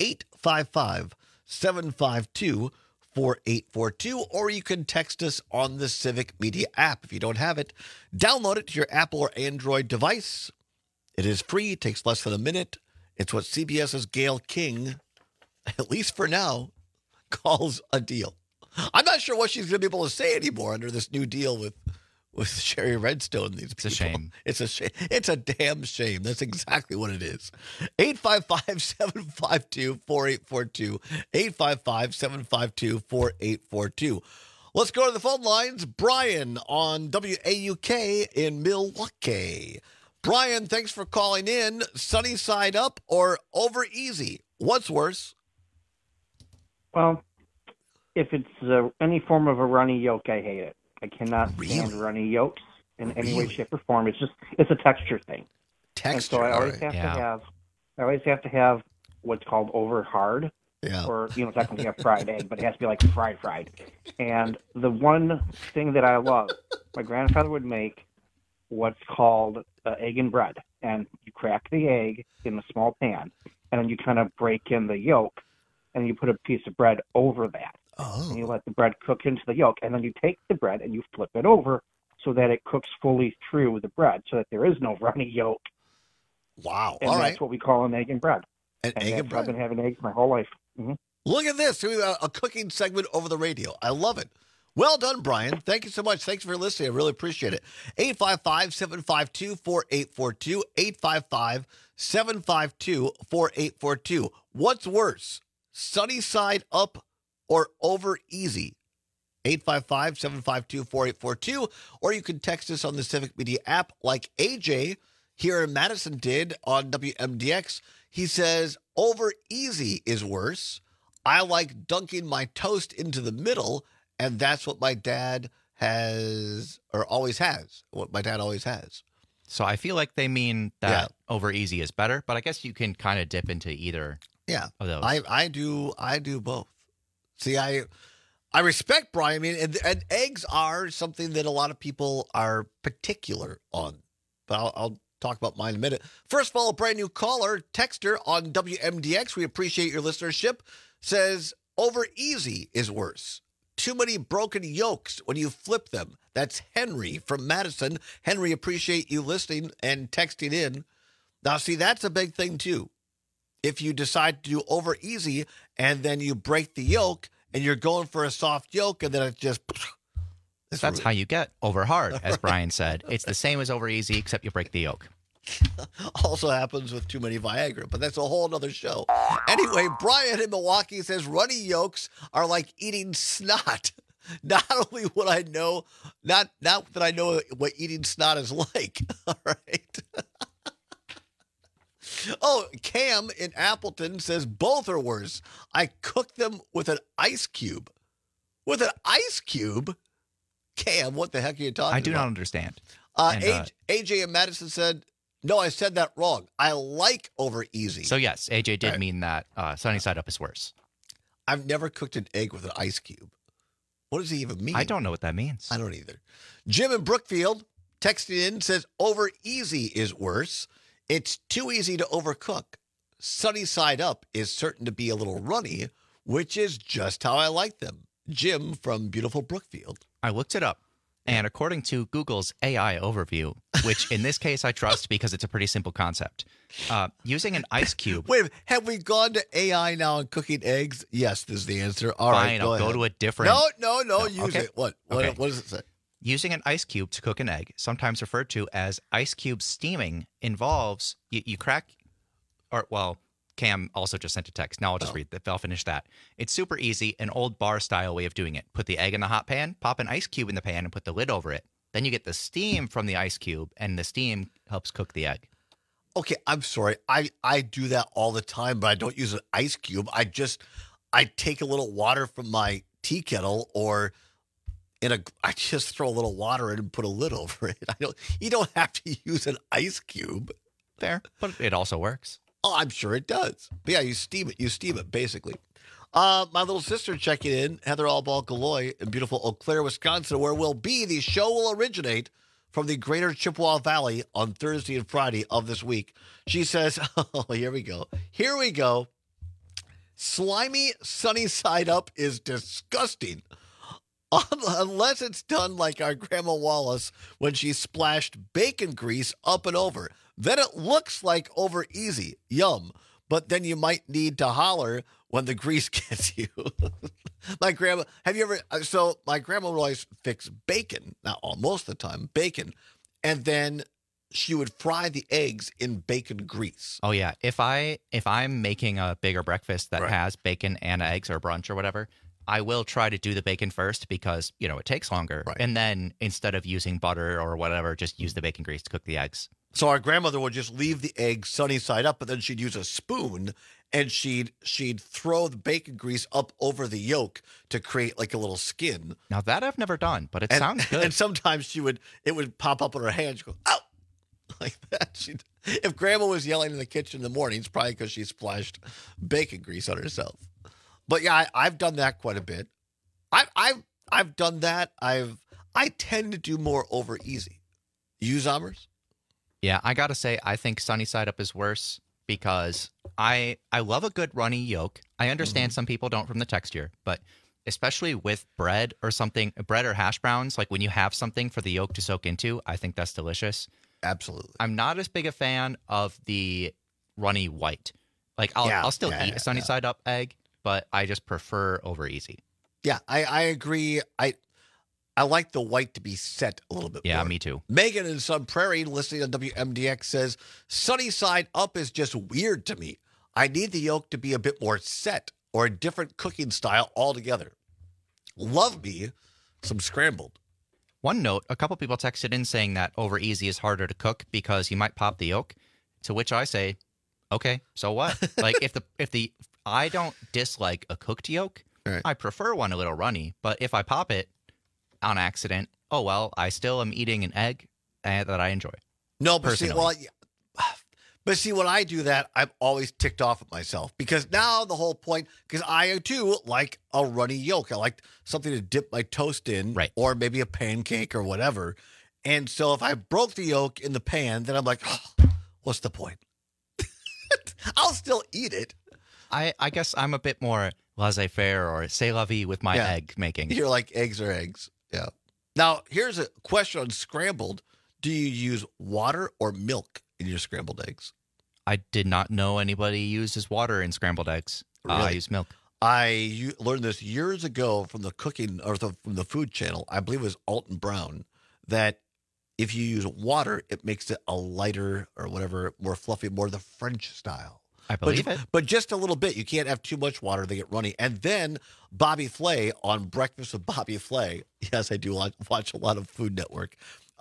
855-752-4842, or you can text us on the Civic Media app. If you don't have it, download it to your Apple or Android device. It is free. It takes less than a minute. It's what CBS's Gayle King, at least for now, calls a deal. I'm not sure what she's going to be able to say anymore under this new deal with Sherry Redstone. These people. It's a shame. It's a shame. It's a damn shame. That's exactly what it is. 855-752-4842. 855-752-4842. Let's go to the phone lines. Brian on WAUK in Milwaukee. Brian, thanks for calling in. Sunny side up or over easy? What's worse? Well, if it's any form of a runny yolk, I hate it. I cannot stand runny yolks in any way, shape, or form. It's a texture thing. And so I always have to have what's called over hard. Yeah. Or, technically a fried egg, but it has to be like fried. And the one thing that I love, my grandfather would make what's called egg and bread. And you crack the egg in a small pan, and then you kind of break in the yolk, and you put a piece of bread over that. Oh. And you let the bread cook into the yolk, and then you take the bread and you flip it over so that it cooks fully through the bread, so that there is no runny yolk. Wow. And all that's right. what we call an egg and bread. An egg and bread. I've been having eggs my whole life. Mm-hmm. Look at this. We got a cooking segment over the radio. I love it. Well done, Brian. Thank you so much. Thanks for listening. I really appreciate it. 855-752-4842. 855-752-4842. What's worse, sunny side up or over easy? 855-752-4842. Or you can text us on the Civic Media app like AJ here in Madison did on WMDX. He says, over easy is worse. I like dunking my toast into the middle, and that's what my dad has, or always has, what my dad always has. So I feel like they mean that over easy is better, but I guess you can kind of dip into either of those. I do both. See, I respect Brian. I mean, and eggs are something that a lot of people are particular on, but I'll talk about mine in a minute. First of all, a brand new caller, texter on WMDX. We appreciate your listenership. Says, over easy is worse. Too many broken yolks when you flip them. That's Henry from Madison. Henry, appreciate you listening and texting in. Now, see, that's a big thing, too. If you decide to do over easy and then you break the yolk and you're going for a soft yolk and then it just... That's how you get over hard, as Brian said. It's the same as over easy, except you break the yolk. Also happens with too many Viagra, but that's a whole other show. Anyway, Brian in Milwaukee says runny yolks are like eating snot. Not only would I know, not that I know what eating snot is like. All right. Oh, Cam in Appleton says both are worse. I cook them with an ice cube. With an ice cube? Cam, what the heck are you talking about? I do not understand. AJ in Madison said, no, I said that wrong. I like over easy. So, yes, AJ did mean that sunny side up is worse. I've never cooked an egg with an ice cube. What does he even mean? I don't know what that means. I don't either. Jim in Brookfield texting in says, over easy is worse. It's too easy to overcook. Sunny side up is certain to be a little runny, which is just how I like them. Jim from beautiful Brookfield. I looked it up. And according to Google's AI overview, which in this case I trust because it's a pretty simple concept, using an ice cube. Wait, have we gone to AI now on cooking eggs? Yes, is the answer. All right, Fine, I'll go to a different. No, use it. What does it say? Using an ice cube to cook an egg, sometimes referred to as ice cube steaming, involves you crack, Cam also just sent a text. Now I'll just read that. I'll finish that. It's super easy, an old bar style way of doing it. Put the egg in the hot pan, pop an ice cube in the pan, and put the lid over it. Then you get the steam from the ice cube, and the steam helps cook the egg. Okay, I'm sorry. I do that all the time, but I don't use an ice cube. I take a little water from my tea kettle, or I just throw a little water in and put a lid over it. You don't have to use an ice cube. Fair, but it also works. Oh, I'm sure it does. But yeah, you steam it, basically. My little sister checking in, Heather Albaugh-Galloy in beautiful Eau Claire, Wisconsin, where we'll be. The show will originate from the greater Chippewa Valley on Thursday and Friday of this week. She says, oh, here we go. Slimy sunny side up is disgusting. Unless it's done like our Grandma Wallace when she splashed bacon grease up and over. Then it looks like over easy. Yum. But then you might need to holler when the grease gets you. My grandma, my grandma would always fix bacon, not most of the time, bacon, and then she would fry the eggs in bacon grease. Oh, yeah. If I'm making a bigger breakfast that has bacon and eggs or brunch or whatever, I will try to do the bacon first because, it takes longer. Right. And then instead of using butter or whatever, just use the bacon grease to cook the eggs. So our grandmother would just leave the egg sunny side up, but then she'd use a spoon and she'd throw the bacon grease up over the yolk to create like a little skin. Now that I've never done, but it sounds good. And sometimes it would pop up in her hand. She'd go, "Ow!" like that. If Grandma was yelling in the kitchen in the morning, it's probably because she splashed bacon grease on herself. But yeah, I've done that quite a bit. I've done that. I tend to do more over easy. You, Zombers? Yeah, I gotta say, I think sunny side up is worse because I love a good runny yolk. I understand some people don't from the texture, but especially with bread or something, bread or hash browns, like when you have something for the yolk to soak into, I think that's delicious. Absolutely. I'm not as big a fan of the runny white. Like I'll still eat a sunny side up egg, but I just prefer over easy. Yeah, I agree. I like the white to be set a little bit more. Yeah, me too. Megan in Sun Prairie, listening on WMDX, says, sunny side up is just weird to me. I need the yolk to be a bit more set or a different cooking style altogether. Love me some scrambled. One note, a couple people texted in saying that over easy is harder to cook because you might pop the yolk, to which I say, okay, so what? Like if I don't dislike a cooked yolk, right. I prefer one a little runny, but if I pop it on accident, oh well, I still am eating an egg that I enjoy. No, but see, when I do that, I'm always ticked off at myself because now the whole point, because I too like a runny yolk. I like something to dip my toast in, right. Or maybe a pancake or whatever. And so if I broke the yolk in the pan, then I'm like, oh, what's the point? I'll still eat it. I guess I'm a bit more laissez-faire or c'est la vie with my egg making. You're like eggs are eggs. Yeah. Now, here's a question on scrambled. Do you use water or milk in your scrambled eggs? I did not know anybody uses water in scrambled eggs. Really? I use milk. I learned this years ago from the cooking or from the Food Channel. I believe it was Alton Brown, that if you use water, it makes it a lighter or whatever, more fluffy, more the French style. I believe it. But just a little bit. You can't have too much water. They get runny. And then Bobby Flay on Breakfast with Bobby Flay. Yes, I do watch a lot of Food Network.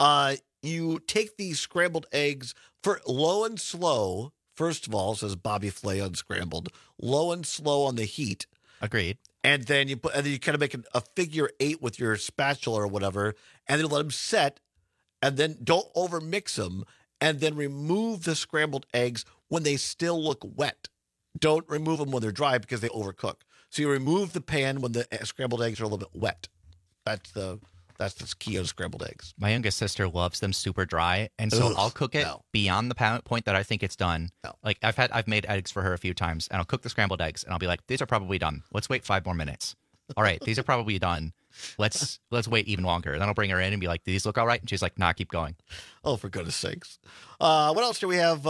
You take these scrambled eggs for low and slow. First of all, says Bobby Flay on scrambled, low and slow on the heat. Agreed. And then you kind of make a figure 8 with your spatula or whatever, and then let them set, and then don't over mix them, and then remove the scrambled eggs when they still look wet. Don't remove them when they're dry because they overcook. So you remove the pan when the scrambled eggs are a little bit wet. That's the key on scrambled eggs. My youngest sister loves them super dry, and so I'll cook it beyond the point that I think it's done. No. Like I've made eggs for her a few times, and I'll cook the scrambled eggs, and I'll be like, "These are probably done. Let's wait 5 more minutes." All right, these are probably done. Let's wait even longer. And then I'll bring her in and be like, "Do these look all right?" And she's like, "Nah, keep going." Oh, for goodness sakes! What else do we have?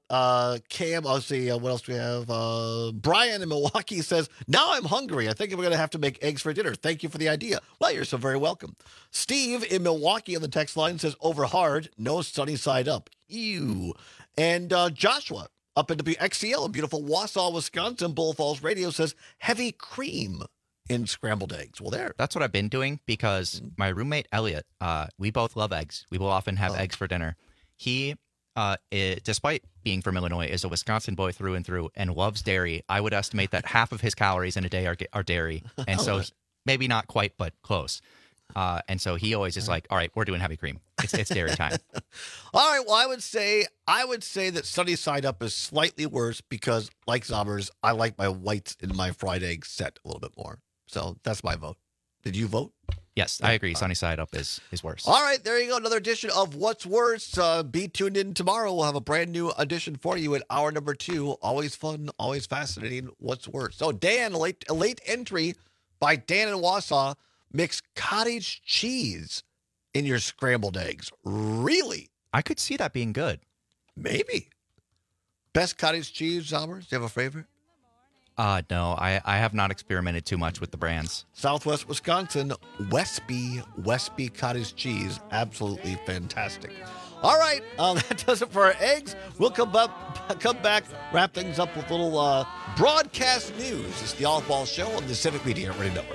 Cam, let's see. What else do we have? Brian in Milwaukee says, "Now I'm hungry. I think I'm going to have to make eggs for dinner. Thank you for the idea." Well, you're so very welcome. Steve in Milwaukee on the text line says, "Over hard, no sunny side up." Ew. And Joshua up in WXCL in beautiful Wausau, Wisconsin, Bull Falls Radio says, "Heavy cream in scrambled eggs." Well, there. That's what I've been doing because my roommate, Elliot, we both love eggs. We will often have eggs for dinner. He, despite being from Illinois, is a Wisconsin boy through and through and loves dairy. I would estimate that half of his calories in a day are dairy. And so maybe not quite, but close. And so he always is like, all right, we're doing heavy cream. It's dairy time. All right. Well, I would say that sunny side up is slightly worse because, like Zombers, I like my whites in my fried eggs set a little bit more. So that's my vote. Did you vote? Yes, I agree. Sunny side up is worse. All right, there you go. Another edition of What's Worse. Be tuned in tomorrow. We'll have a brand new edition for you at hour number 2. Always fun, always fascinating. What's Worse? So Dan, a late entry by Dan in Wausau. Mix cottage cheese in your scrambled eggs. Really? I could see that being good. Maybe. Best cottage cheese, Zombers? Do you have a favorite? No, I have not experimented too much with the brands. Southwest Wisconsin, Westby Cottage Cheese. Absolutely fantastic. All right, that does it for our eggs. We'll come back, wrap things up with a little broadcast news. It's the All Ball Show on the Civic Media Radio Network.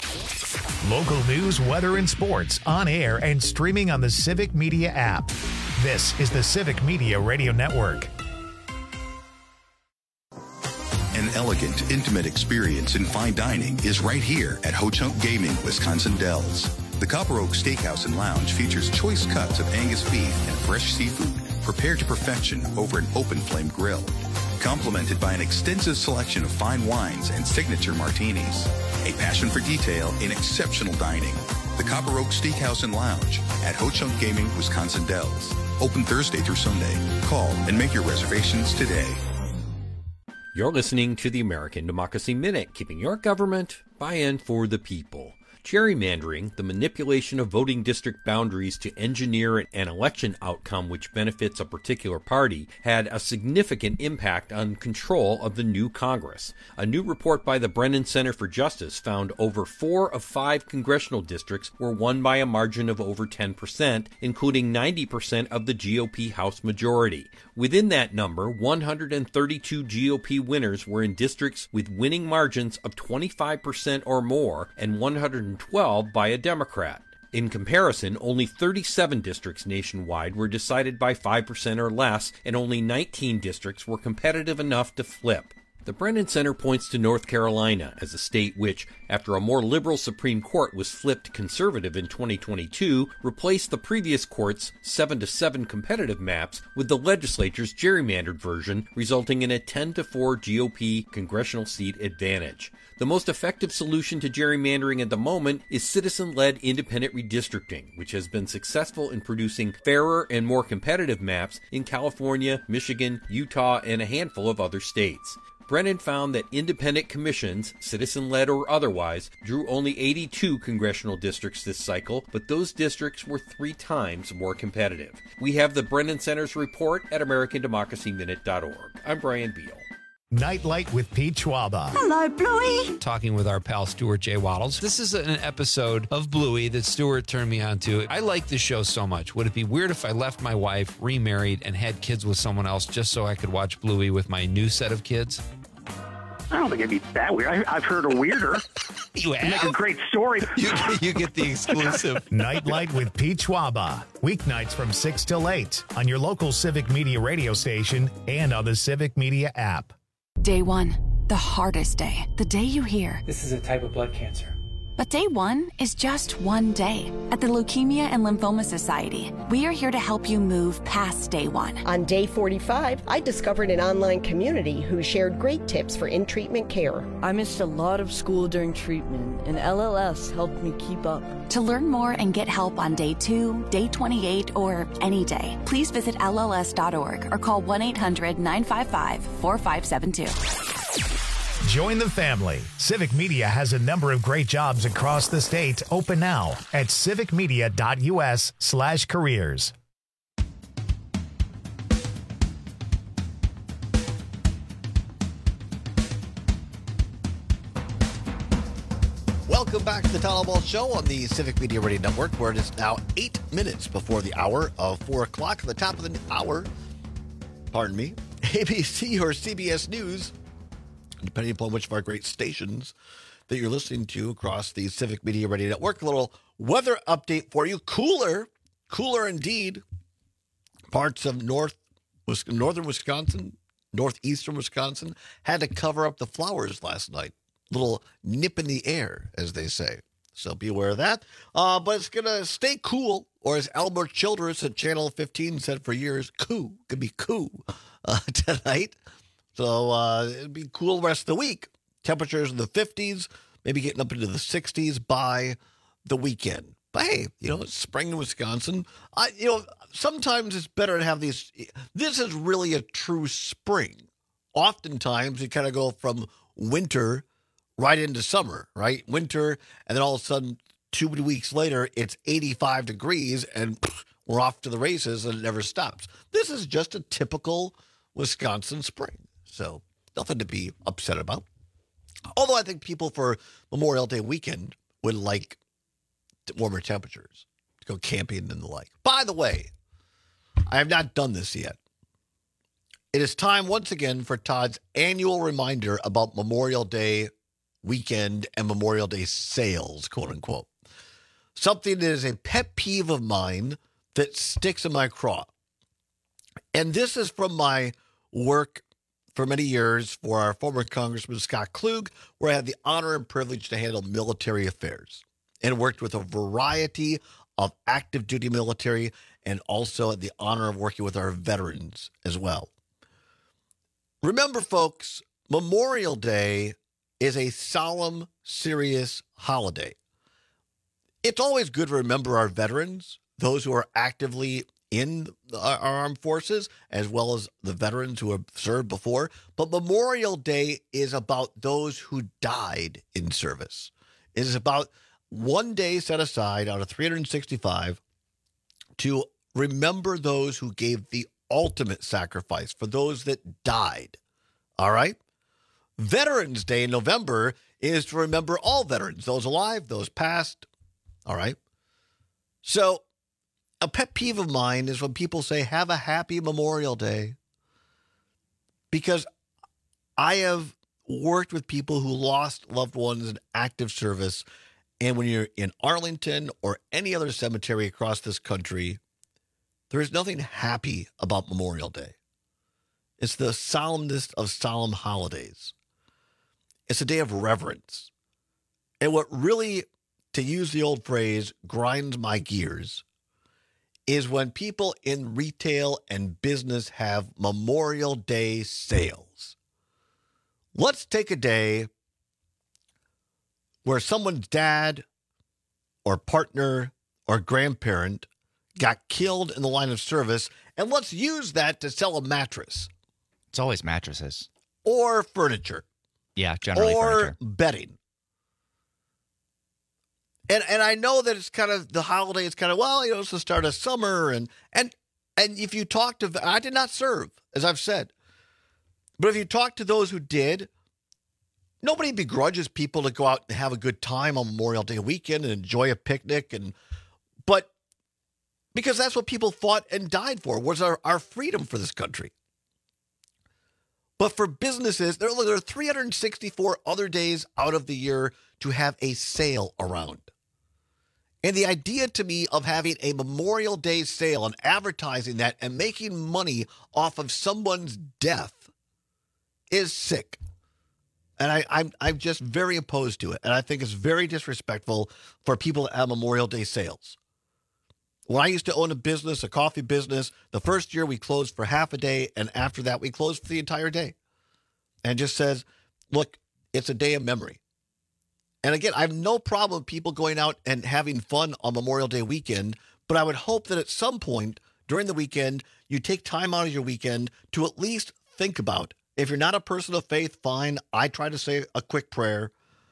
Local news, weather, and sports on air and streaming on the Civic Media app. This is the Civic Media Radio Network. An elegant, intimate experience in fine dining is right here at Ho Chunk Gaming, Wisconsin Dells. The Copper Oak Steakhouse and Lounge features choice cuts of Angus beef and fresh seafood prepared to perfection over an open flame grill, complemented by an extensive selection of fine wines and signature martinis. A passion for detail in exceptional dining. The Copper Oak Steakhouse and Lounge at Ho Chunk Gaming, Wisconsin Dells. Open Thursday through Sunday. Call and make your reservations today. You're listening to the American Democracy Minute, keeping your government by and for the people. Gerrymandering, the manipulation of voting district boundaries to engineer an election outcome which benefits a particular party, had a significant impact on control of the new Congress. A new report by the Brennan Center for Justice found over 4 of 5 congressional districts were won by a margin of over 10%, including 90% of the GOP House majority. Within that number, 132 GOP winners were in districts with winning margins of 25% or more, and 112 by a Democrat. In comparison, only 37 districts nationwide were decided by 5% or less, and only 19 districts were competitive enough to flip. The Brennan Center points to North Carolina as a state which, after a more liberal Supreme Court was flipped conservative in 2022, replaced the previous court's 7-7 competitive maps with the legislature's gerrymandered version, resulting in a 10-4 GOP congressional seat advantage. The most effective solution to gerrymandering at the moment is citizen-led independent redistricting, which has been successful in producing fairer and more competitive maps in California, Michigan, Utah, and a handful of other states. Brennan found that independent commissions, citizen-led or otherwise, drew only 82 congressional districts this cycle, but those districts were 3 times more competitive. We have the Brennan Center's report at AmericanDemocracyMinute.org. I'm Brian Beal. Nightlight with Pete Schwaba. Hello, Bluey. Talking with our pal Stuart J. Waddles. This is an episode of Bluey that Stuart turned me on to. I like this show so much. Would it be weird if I left my wife, remarried, and had kids with someone else just so I could watch Bluey with my new set of kids? I don't think it'd be that weird. I've heard a weirder. You have? Make a great story. You get the exclusive. Nightlight with Pete Schwaba. Weeknights from 6 till 8 on your local Civic Media radio station and on the Civic Media app. Day 1, the hardest day. The day you hear, this is a type of blood cancer. But day 1 is just one day. At the Leukemia and Lymphoma Society, we are here to help you move past day 1. On day 45, I discovered an online community who shared great tips for in-treatment care. I missed a lot of school during treatment, and LLS helped me keep up. To learn more and get help on day 2, day 28, or any day, please visit LLS.org or call 1-800-955-4572. Join the family. Civic Media has a number of great jobs across the state open now at civicmedia.us/careers. Welcome back to the Town Hall Show on the Civic Media Radio Network, where it is now 8 minutes before the hour of 4 o'clock. At the top of the hour, pardon me, ABC or CBS News, depending upon which of our great stations that you're listening to across the Civic Media Radio Network. A little weather update for you. Cooler indeed. Parts of northern Wisconsin, northeastern Wisconsin had to cover up the flowers last night. Little nip in the air, as they say. So be aware of that. But it's going to stay cool, or as Albert Childress at Channel 15 said for years, cool, could be cool tonight. So it'll be cool the rest of the week. Temperatures in the 50s, maybe getting up into the 60s by the weekend. But hey, it's spring in Wisconsin. Sometimes it's better to have these. This is really a true spring. Oftentimes you kind of go from winter right into summer, right? Winter, and then all of a sudden 2 weeks later, it's 85 degrees and we're off to the races and it never stops. This is just a typical Wisconsin spring. So nothing to be upset about. Although I think people for Memorial Day weekend would like warmer temperatures to go camping and the like. By the way, I have not done this yet. It is time once again for Todd's annual reminder about Memorial Day weekend and Memorial Day sales, quote unquote. Something that is a pet peeve of mine that sticks in my craw. And this is from my work for many years for our former Congressman Scott Klug, where I had the honor and privilege to handle military affairs and worked with a variety of active duty military and also had the honor of working with our veterans as well. Remember, folks, Memorial Day is a solemn, serious holiday. It's always good to remember our veterans, those who are actively in our armed forces, as well as the veterans who have served before. But Memorial Day is about those who died in service. It is about one day set aside out of 365 to remember those who gave the ultimate sacrifice, for those that died. All right? Veterans Day in November is to remember all veterans, those alive, those past. All right? So a pet peeve of mine is when people say, have a happy Memorial Day. Because I have worked with people who lost loved ones in active service. And when you're in Arlington or any other cemetery across this country, there is nothing happy about Memorial Day. It's the solemnest of solemn holidays. It's a day of reverence. And what really, to use the old phrase, grinds my gears is when people in retail and business have Memorial Day sales. Let's take a day where someone's dad or partner or grandparent got killed in the line of service, and let's use that to sell a mattress. It's always mattresses. Or furniture. Yeah, generally or furniture. bedding. And I know that it's kind of, the holiday is kind of, well, you know, it's the start of summer. And if you talk to, I did not serve, as I've said. But if you talk to those who did, nobody begrudges people to go out and have a good time on Memorial Day weekend and enjoy a picnic. But because that's what people fought and died for, was our freedom for this country. But for businesses, there are 364 other days out of the year to have a sale around. And the idea to me of having a Memorial Day sale and advertising that and making money off of someone's death is sick. And I'm just very opposed to it. And I think it's very disrespectful for people that have Memorial Day sales. When I used to own a business, a coffee business, the first year we closed for half a day, and after that we closed for the entire day. And it just says, look, it's a day of memory. And again, I have no problem with people going out and having fun on Memorial Day weekend, but I would hope that at some point during the weekend, you take time out of your weekend to at least think about. If you're not a person of faith, fine. I try to say a quick prayer.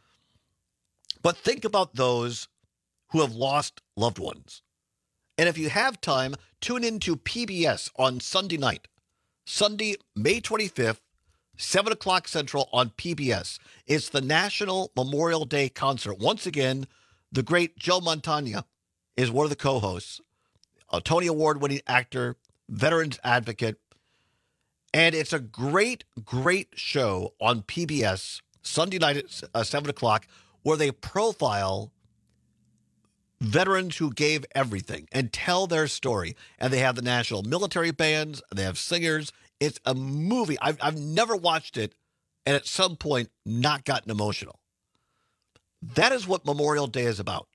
But think about those who have lost loved ones. And if you have time, tune into PBS on Sunday night. Sunday, May 25th, 7 o'clock Central on PBS. It's the National Memorial Day Concert. Once again, the great Joe Montana is one of the co-hosts, a Tony Award-winning actor, veterans advocate. And it's a great, great show on PBS, Sunday night at 7 o'clock, where they profile veterans who gave everything and tell their story. And they have the national military bands, and they have singers. It's a movie. I've never watched it and at some point not gotten emotional. That is what Memorial Day is about.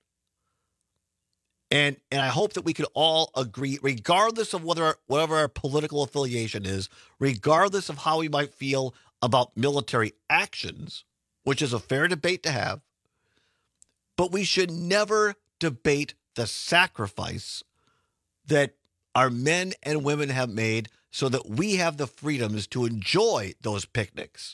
And I hope that we can all agree, regardless of whatever our political affiliation is, regardless of how we might feel about military actions, which is a fair debate to have, but we should never debate the sacrifice that our men and women have made so that we have the freedoms to enjoy those picnics.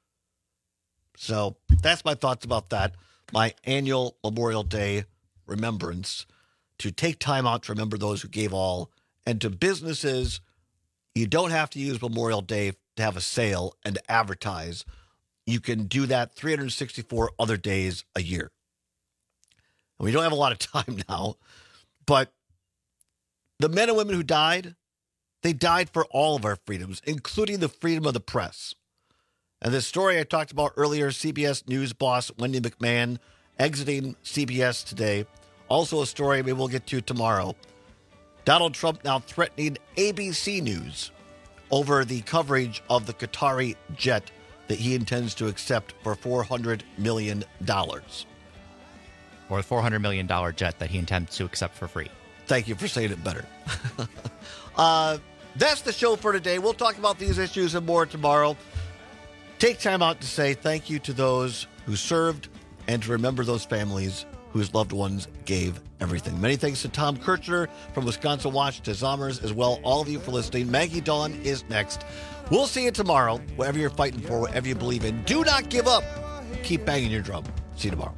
So that's my thoughts about that. My annual Memorial Day remembrance, to take time out to remember those who gave all. And to businesses, you don't have to use Memorial Day to have a sale and to advertise. You can do that 364 other days a year. And we don't have a lot of time now, but the men and women who died, they died for all of our freedoms, including the freedom of the press. And the story I talked about earlier, CBS News boss Wendy McMahon exiting CBS today. Also a story maybe we'll get to tomorrow. Donald Trump now threatening ABC News over the coverage of the Qatari jet that he intends to accept for $400 million. Or the $400 million jet that he intends to accept for free. Thank you for saying it better. That's the show for today. We'll talk about these issues and more tomorrow. Take time out to say thank you to those who served and to remember those families whose loved ones gave everything. Many thanks to Tom Kirchner from Wisconsin Watch, to Zommers as well, all of you for listening. Maggie Dawn is next. We'll see you tomorrow, whatever you're fighting for, whatever you believe in. Do not give up. Keep banging your drum. See you tomorrow.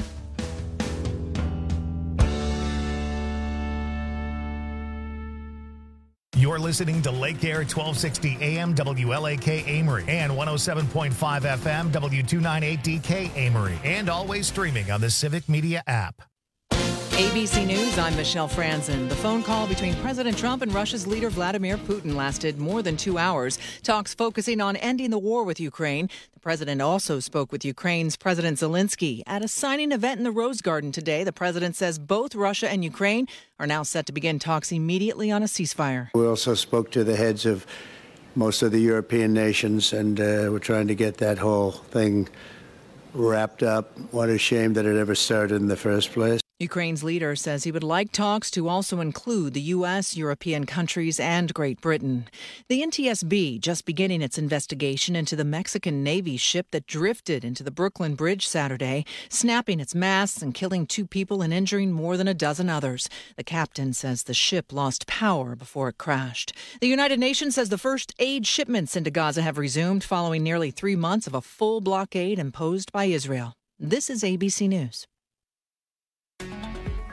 You're listening to Lake Air 1260 AM WLAK Amory and 107.5 FM W298DK Amory, and always streaming on the Civic Media app. ABC News, I'm Michelle Franzen. The phone call between President Trump and Russia's leader Vladimir Putin lasted more than 2 hours. Talks focusing on ending the war with Ukraine. The president also spoke with Ukraine's President Zelensky at a signing event in the Rose Garden today. The president says both Russia and Ukraine are now set to begin talks immediately on a ceasefire. We also spoke to the heads of most of the European nations, and we're trying to get that whole thing wrapped up. What a shame that it ever started in the first place. Ukraine's leader says he would like talks to also include the U.S., European countries, and Great Britain. The NTSB just beginning its investigation into the Mexican Navy ship that drifted into the Brooklyn Bridge Saturday, snapping its masts and killing 2 people and injuring more than a dozen others. The captain says the ship lost power before it crashed. The United Nations says the first aid shipments into Gaza have resumed following nearly 3 months of a full blockade imposed by Israel. This is ABC News.